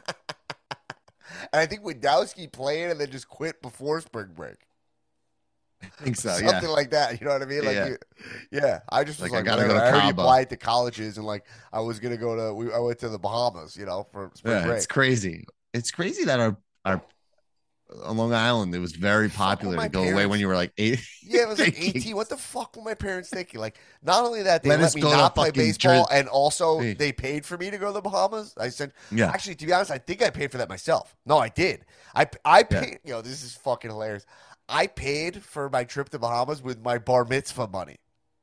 I think Wadowski played and then just quit before spring break. I think so. Something Yeah. like that. You know what I mean? Like, Yeah. you- yeah. I just was Like, I like, gotta whatever. go to I already Cabo. applied to colleges and like I was gonna go to. We, I went to the Bahamas, you know, for spring Yeah, break. it's crazy. It's crazy that our our on Long Island it was very Fuck popular with my to go away parents. when you were like eight. Yeah, it was like thinking, eighteen. What the fuck were my parents thinking? Like, not only that, they Let let, us me go to not play fucking baseball, Jer- and also Hey. they paid for me to go to the Bahamas. I said, Yeah. actually, to be honest, I think I paid for that myself. No, I did. I I Yeah. paid. You know, this is fucking hilarious. I paid for my trip to Bahamas with my bar mitzvah money.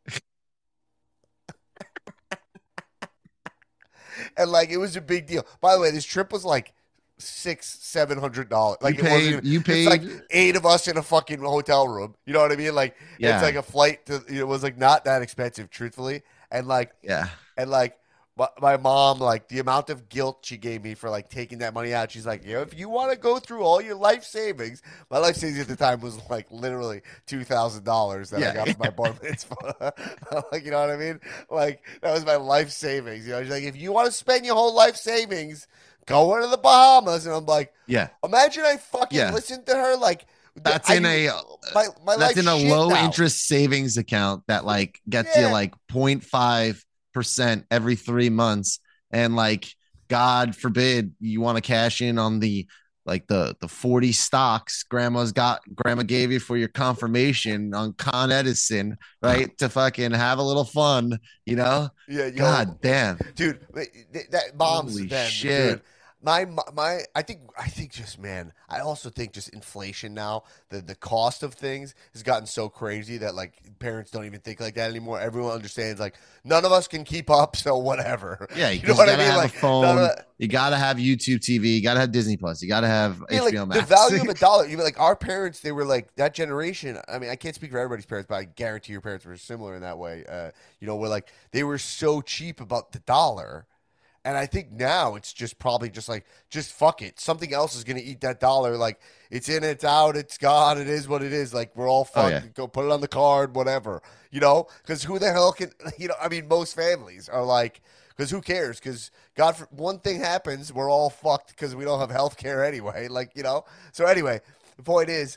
And like it was a big deal. By the way, this trip was like six, seven hundred dollars. Like You it wasn't. paid- Even, you It's like paid- eight of us in a fucking hotel room. You know what I mean? Like Yeah. it's like a flight to. It was like not that expensive, truthfully. And like Yeah. and like my, my mom, like the amount of guilt she gave me for like taking that money out. She's like, you know, if you want to go through all your life savings, my life savings at the time was like literally two thousand dollars that I Yeah. got for my bar mitzvah. Like, you know what I mean? Like that was my life savings. You know, she's like, if you want to spend your whole life savings, go to the Bahamas. And I'm like, Yeah. imagine I fucking Yeah. listened to her. Like That's I- in a my my that's life in a shit low now. interest savings account that like gets Yeah. you like zero point five percent every three months. And like, God forbid you want to cash in on the like the the forty stocks grandma's got grandma gave you for your confirmation on Con Edison, right? To fucking have a little fun, you know? Yeah, yo, God damn. dude, th- that bombs Holy then, shit. dude. My my, I think I think just man, I also think just inflation now. The the cost of things has gotten so crazy that like parents don't even think like that anymore. Everyone understands like none of us can keep up, so whatever. Yeah, you know you what I gotta mean? have Like a phone. none of- You gotta have YouTube T V. You gotta have Disney Plus. You gotta have Yeah, H like B O the Max. value of a dollar. Even like our parents, they were like that generation. I mean, I can't speak for everybody's parents, but I guarantee your parents were similar in that way. Uh, you know, where like they were so cheap about the dollar, and I think now it's just probably just like just fuck it. Something else is gonna eat that dollar. Like it's in, it's out, it's gone. It is what it is. Like we're all Oh, fucked. yeah. Go put it on the card, whatever. You know, because who the hell can? You know, I mean, most families are like. Because who cares? Because God, for, one thing happens, we're all fucked because we don't have health care anyway. Like, you know? So, anyway, the point is,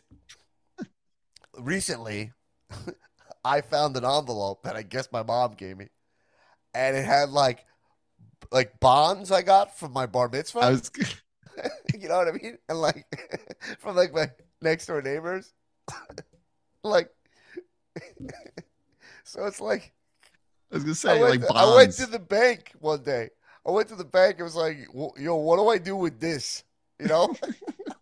recently, I found an envelope that I guess my mom gave me. And it had, like, like bonds I got from my bar mitzvah. I was You know what I mean? And, like, from, like, my next door neighbors. Like, so it's like, I was gonna I say went, like to, bonds. I went to the bank one day. I went to the bank. It was like, "Well, yo, what do I do with this? You know,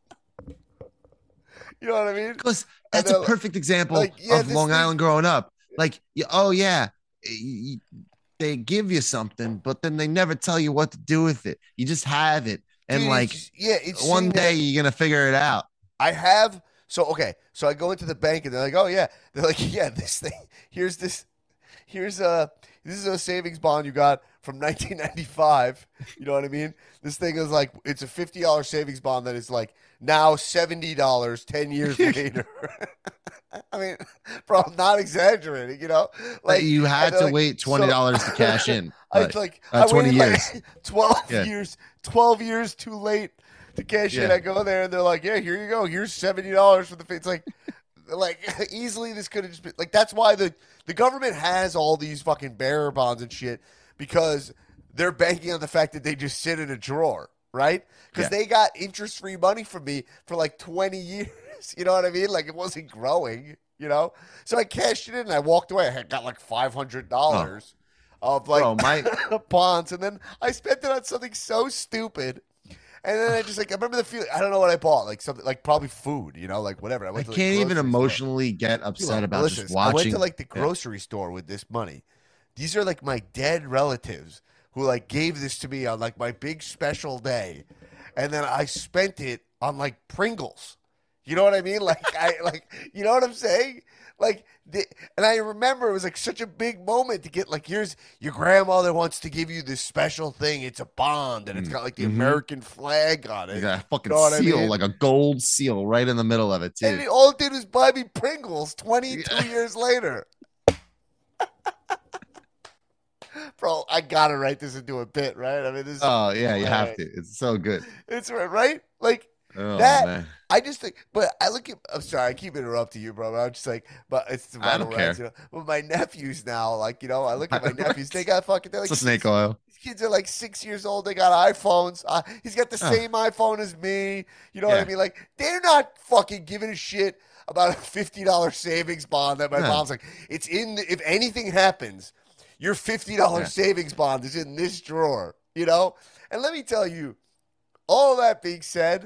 you know what I mean? Because And that's a they're perfect example like, yeah, of this Long thing- Island growing up. like, oh yeah, they give you something, but then they never tell you what to do with it. You just have it, and Dude, it's like just, yeah, it's one day there. you're gonna figure it out. I have so okay. So I go into the bank and they're like, "Oh yeah," they're like, "Yeah, this thing. Here's this. Here's a this is a savings bond you got from nineteen ninety-five. You know what I mean? This thing is like it's a fifty dollars savings bond that is like now seventy dollars ten years later. I mean, bro, I'm not exaggerating. You know, like You had to like, wait twenty dollars so, to cash in. I But, like uh, I twenty waited years. like twelve Yeah. years, twelve years too late to cash in. Yeah. I go there and they're like, "Yeah, here you go. Here's seventy dollars for the." It's like, like easily this could have just been like that's why the the government has all these fucking bearer bonds and shit because they're banking on the fact that they just sit in a drawer, right? Because Yeah. they got interest free money from me for like twenty years. You know what I mean? Like it wasn't growing. You know, so I cashed it in and I walked away. I had got like five hundred dollars of like Bro, my bonds, and then I spent it on something so stupid. And then I just like I remember the feeling. I don't know what I bought, like something like probably food, you know, like whatever. I I went to can't the even grocery store. emotionally get Dude, upset about listen, just I went watching. to like the Yeah. grocery store with this money. These are like my dead relatives who like gave this to me on like my big special day, and then I spent it on like Pringles. You know what I mean? Like I like you know what I'm saying? Like the, and I remember it was like such a big moment to get like here's your grandmother wants to give you this special thing. It's a bond and it's got like the Mhm. American flag on it. Like a fucking know what I seal, mean? like a gold seal right in the middle of it, too. And he, all it did was buy me Pringles twenty-two years later. Bro, I gotta write this into a bit, right? I mean, this. Oh, yeah, you have right. to. It's so good. It's right, right? Like Oh, that. man. I just think, but I look at. I'm sorry, I keep interrupting you, bro. But I'm just like, but it's the I don't rants, care. you know? But my nephews now, like you know, I look at my nephews. They got fucking. They're like It's a snake oil. These kids are like six years old. They got iPhones. Uh, he's got the Oh. same iPhone as me. You know what I Yeah. mean? Like they're not fucking giving a shit about a fifty dollars savings bond that my No. mom's like. It's in. The, if anything happens, your fifty dollars Yeah. savings bond is in this drawer. You know. And let me tell you, all that being said,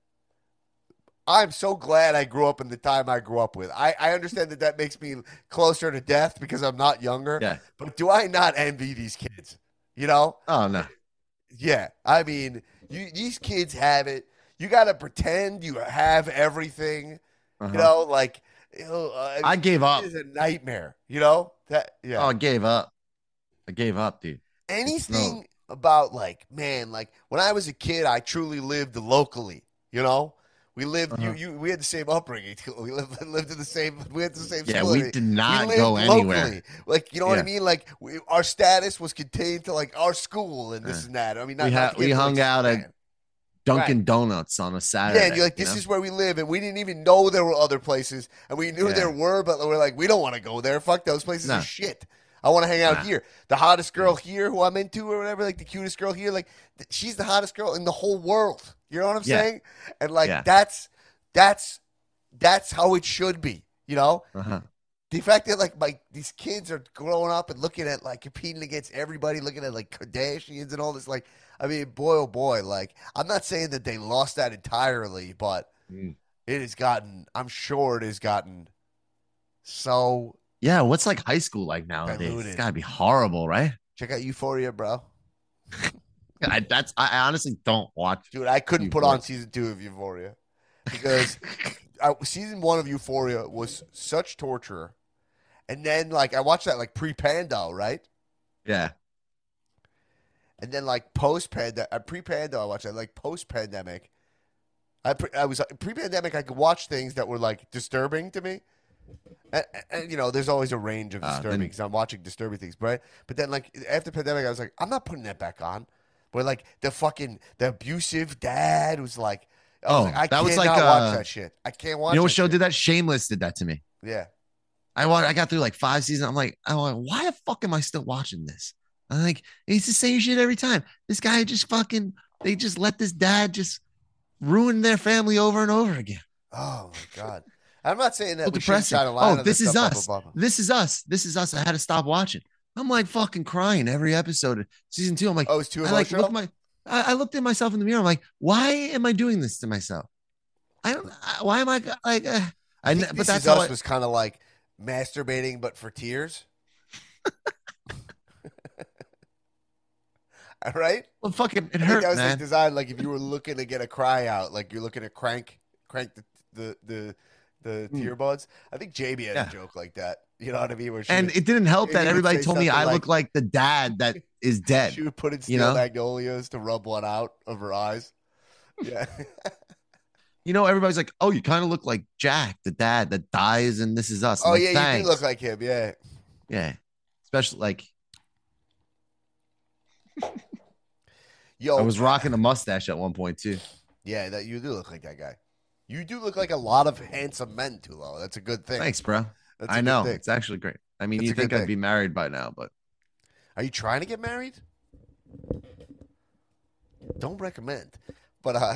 I'm so glad I grew up in the time I grew up with. I, I understand that that makes me closer to death because I'm not younger. Yeah. But do I not envy these kids? You know? Oh, no. Yeah. I mean, you, these kids have it. You got to pretend you have everything. Uh-huh. You know, like you know, uh, I gave up. It is a nightmare. You know that? Yeah. Oh, I gave up. I gave up, dude. Anything about like man, like when I was a kid, I truly lived locally. You know. We lived. Uh-huh. You, you. We had the same upbringing. We lived, lived in the same. We had the same. Yeah, school. we did not we go lived anywhere. locally. Like you know what I Yeah. mean. Like we, our status was contained to like our school and this Yeah. and that. I mean, not, We, not ha- to we get, hung like, out at man. Dunkin' Right. Donuts on a Saturday. Yeah, and you're like, this you know? is where we live, and we didn't even know there were other places, and we knew Yeah. there were, but we're like, we don't want to go there. Fuck those places No. are shit. I want to hang out Nah. here. The hottest girl here, who I'm into, or whatever, like the cutest girl here, like th- she's the hottest girl in the whole world. You know what I'm Yeah. saying? And like Yeah. that's that's that's how it should be. You know, Uh-huh. the fact that like my these kids are growing up and looking at like competing against everybody, looking at like Kardashians and all this. Like, I mean, boy, oh boy. Like, I'm not saying that they lost that entirely, but Mm. it has gotten. I'm sure it has gotten so. Yeah, what's like high school like nowadays? Diluted. It's gotta be horrible, right? Check out Euphoria, bro. I, that's I honestly don't watch. Dude, I couldn't put Euphoria. on season two of Euphoria because I, season one of Euphoria was such torture, and then like I watched that like pre-Pando, right? Yeah, And then like post pandemic, uh, pre pando, I watched that. Like post pandemic, I pre- I was pre pandemic. I could watch things that were like disturbing to me, and, and you know, there's always a range of Uh, disturbing then- because I'm watching disturbing things, right? But then like after pandemic, I was like, I'm not putting that back on. Where like the fucking the abusive dad was like, I was Oh, like, I that was cannot like, watch uh, that shit. I can't watch. you know what that show shit. did that? Shameless did that to me. Yeah, I wa- I got through like five seasons. I'm like, I'm like, why the fuck am I still watching this? I'm like, it's the same shit every time. This guy just fucking, they just let this dad just ruin their family over and over again. Oh my god. I'm not saying that So we shouldn't depressing. shine a light Oh, on this is stuff, blah, us. blah, blah, blah. This is us. This is us. I had to stop watching. I'm like fucking crying every episode of season two. I'm like, Oh, it's too I like emotional. look my, I, I looked at myself in the mirror. I'm like, why am I doing this to myself? I don't. I, why am I like? Uh, I, I ne- think but This that's Is how Us I, was kind of like masturbating, but for tears. All right. Well, fucking, it I think that hurt, was like man. designed like if you were looking to get a cry out, like you're looking to crank crank the the the, the Mm, tear buds. I think Jamie had a yeah. joke like that. You know what I mean? Where she And would it didn't help that Jamie would everybody say told me something I like look like the dad that is dead. she would put in You steel know, magnolias to rub one out of her eyes. Yeah. you know, everybody's like, "Oh, you kind of look like Jack, the dad that dies, and this is us." I'm Oh like, yeah, you do look thanks. like him. Yeah. Yeah, especially like I Yo. was rocking a mustache at one point too. Yeah, that you do look like that guy. You do look like a lot of handsome men, Tulo. That's a good thing. Thanks, bro. That's a I good know thing. it's actually great. I mean, That's you a good think I'd thing. be married by now, but Are you trying to get married? Don't recommend. But uh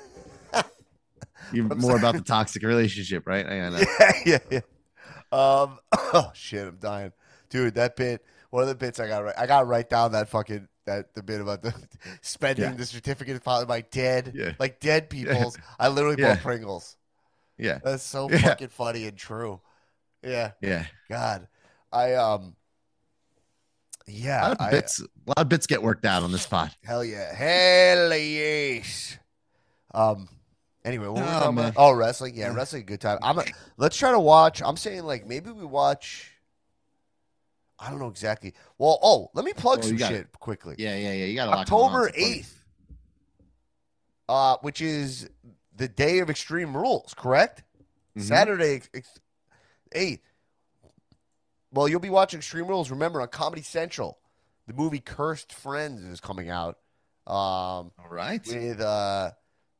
you're I'm more about saying- the toxic relationship, right? I know. yeah, yeah, yeah. Um oh shit, I'm dying. Dude, that bit, one of the bits I got right I got right down that fucking that the bit about the spending Yeah. the certificate of probably my dead Yeah. like dead people's. I literally Yeah. bought Pringles. Yeah. That's so Yeah. fucking funny and true. Yeah. Yeah. God. I um A yeah, lot of I bits, a lot of bits get worked out on this spot. hell yeah. Hell yes. Um anyway, what were we Oh, talking man. about? Oh, wrestling. Yeah, Yeah. wrestling good time. I'm a, let's try to watch. I'm saying like maybe we watch I don't know exactly. Well, oh, let me plug Well, some you got shit quickly. Yeah, yeah, yeah. You got a lot going on, October so funny. eighth, uh, which is the day of Extreme Rules, correct? Mhm. Saturday ex- ex- eighth. Well, you'll be watching Extreme Rules. Remember, on Comedy Central, the movie Cursed Friends is coming out. Um, All right. with uh,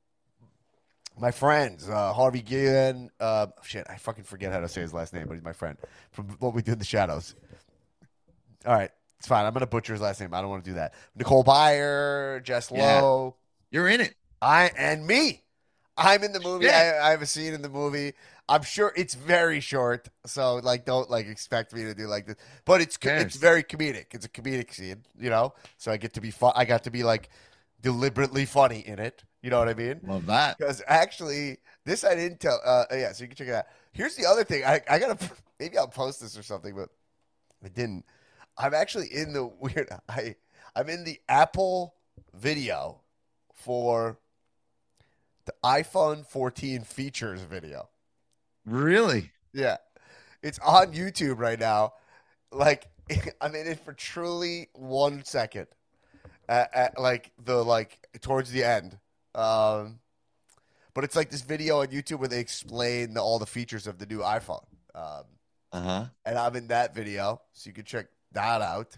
my friends, uh, Harvey Guillen. Uh, shit, I fucking forget how to say his last name, but he's my friend from what we did in the shadows. All right, it's fine. I'm gonna butcher his last name. I don't want to do that. Nicole Byer, Jess Yeah. Lowe, You're in it. I and me. I'm in the movie. Yeah. I, I have a scene in the movie. I'm sure it's very short, so like don't like expect me to do like this. But it's co- Cares? it's very comedic. It's a comedic scene, you know. So I get to be fun. I got to be like deliberately funny in it. You know what I mean? Love that. Because actually, this I didn't tell. Uh, yeah, so you can check it out. Here's the other thing. I, I gotta maybe I'll post this or something, but I didn't. I'm actually in the weird. I I'm in the Apple video for the iPhone fourteen features video. Really? Yeah, it's on YouTube right now. Like I'm in it for truly one second. At, at like the like towards the end. Um, but it's like this video on YouTube where they explain the, all the features of the new iPhone. Um, Uh huh. and I'm in that video, so you can check that out.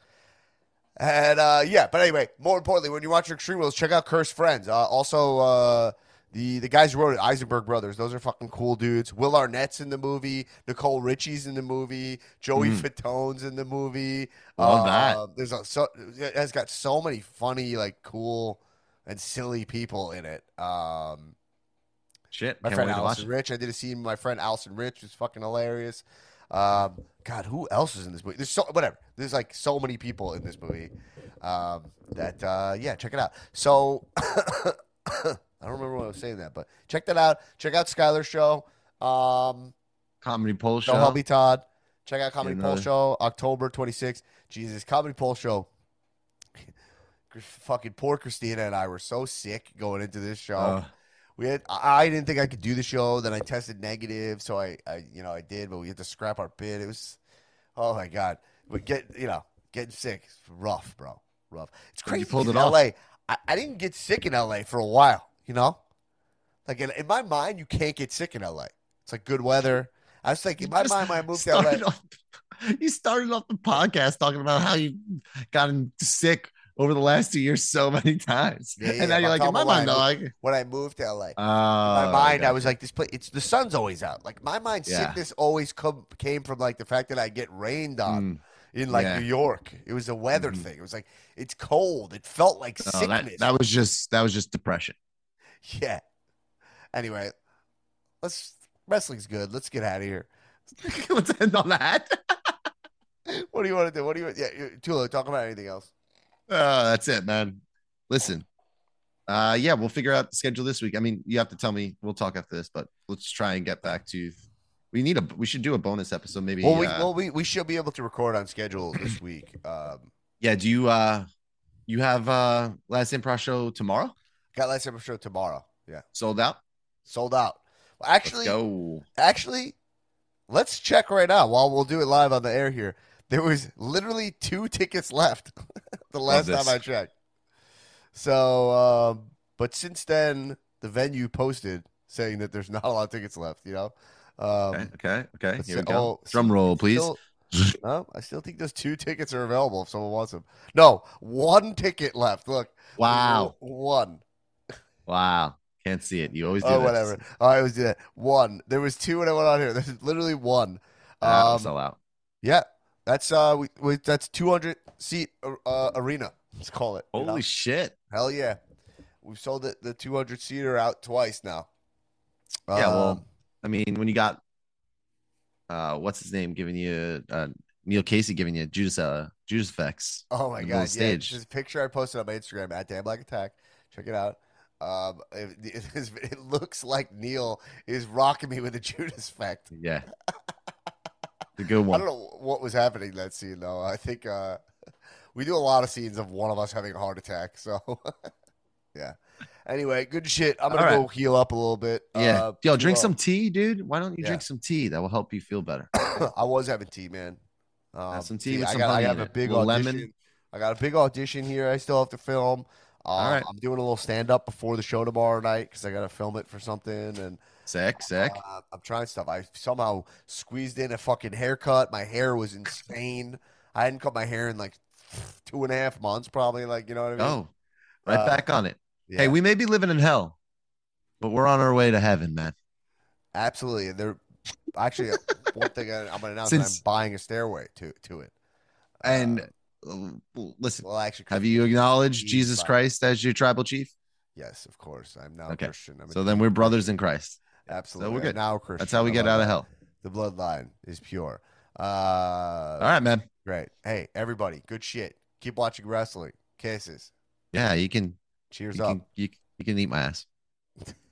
And uh, yeah, but anyway, more importantly, when you watch your Extreme Rules, check out Cursed Friends. Uh, also, uh, the the guys who wrote it, Eisenberg Brothers, those are fucking cool dudes. Will Arnett's in the movie. Nicole Richie's in the movie. Joey Mm. Fatone's in the movie. Love Uh, that. There's a, so it has got so many funny, like cool and silly people in it. Um, Shit. my Can't friend wait to watch Allison it. Rich. I did a scene with my friend Allison Rich, who's fucking hilarious. Um, God, who else is in this movie? There's so whatever. There's like so many people in this movie. Um, that uh, yeah, check it out. So I don't remember what I was saying that, but check that out. Check out Skylar's show. Um, Comedy poll show. Don't help me, Todd. Check out Comedy Get Poll another- Show, October twenty-sixth. Jesus, Comedy Poll Show. Fucking poor Christina and I were so sick going into this show. Uh, We had, I I didn't think I could do the show. Then I tested negative, so I, I, you know, I did. But we had to scrap our bid. It was, oh my god. But get, you know, getting sick, it's rough, bro, rough. It's But you crazy. pulled in it off. L A, I, I didn't get sick in L A for a while. You know, like in, in my mind, you can't get sick in L A. It's like good weather. I was like, in my just mind, when I moved to L A, started off- you started off the podcast talking about how you gotten sick over the last two years so many times, Yeah, yeah, and now I'm you're like, in talking my about mind, when though, I like, when I moved to L A. oh, In my mind, I gotcha. was like, this place. It's the sun's always out. Like my mind, Yeah. sickness always come came from like the fact that I get rained on Mm, in like yeah. New York. It was a weather Mhm. thing. It was like it's cold. It felt like no, sickness. that, that was just that was just depression. Yeah. Anyway, let's wrestling's good. Let's get out of here. Let's end on that. What do you want to do? What do you? Yeah, you- Tulo, talk about anything else. Uh, that's it, man. Listen, uh, yeah, we'll figure out the schedule this week. I mean, you have to tell me. We'll talk after this, but let's try and get back to We need a. We should do a bonus episode, Well, maybe. we Uh, well we, we should be able to record on schedule this week. Um, yeah. Do you uh you have uh last improv show tomorrow? got last episode tomorrow. Yeah, Sold out. sold out. Well, Let's actually, go. actually, let's check right now while we'll do it live on the air here. There was literally two tickets left the last this. time I checked. So, um, but since then, the venue posted saying that there's not a lot of tickets left. You know. Um, Okay. Okay. Okay. let's Here see- we go. oh, Drum see, roll, it's please. still- no, I still think those two tickets are available if someone wants them. No, one ticket left. Look. Wow. One. Wow. Can't see it. You always do Oh, this. whatever. Oh, I always do that. One. There was two when I went on here. There's literally one. That will Um, sell out. yeah, that's uh, we, we that's two hundred seat uh, arena. Let's call it. you know? Holy shit. Hell yeah! We've sold the, the two hundred seater out twice now. Yeah. Um, Well, I mean, when you got uh, what's his name giving you uh Neil Casey giving you Judas uh Judas effects. oh my on the god, yeah, stage. this picture I posted on my Instagram at Dan Black Attack. Check it out. Um, it, it, is- it looks like Neil is rocking me with a Judas effect. Yeah. The good I one. don't know what was happening in that scene though. I think uh, we do a lot of scenes of one of us having a heart attack. So yeah. Anyway, good shit. I'm gonna All right. go heal up a little bit. Yeah. Uh, Yo, to, drink uh, some tea, dude. Why don't you yeah. drink some tea? That will help you feel better. I was having tea, man. Um, Have some tea with I some got, I honey have in a it. big A little audition. lemon. I got a big audition here. I still have to film. Um, All right. I'm doing a little stand up before the show tomorrow night because I got to film it for something. And Sick, sick. uh, I'm trying stuff. I somehow squeezed in a fucking haircut. My hair was insane. I hadn't cut my hair in like two and a half months, probably. Like, you know what I mean? Oh, right Uh, back on it. Yeah, Hey, we may be living in hell, but we're on our way to heaven, man. absolutely. And they're actually one thing I, I'm going to announce that I'm Since buying a stairway to to it. and Uh, uh, listen, well, actually, have you acknowledged He's Jesus fine. Christ as your tribal chief? Yes, of course. I'm now Okay. a Christian. I'm a So then we're brothers in Christ. absolutely. So we're I'm good. now a Christian. That's how we I get love out of that. hell. The bloodline is pure. Uh, All right, man. Great. Hey, everybody, good shit. Keep watching wrestling. Kisses. Yeah, you can. Cheers You up. can. You, you can eat my ass.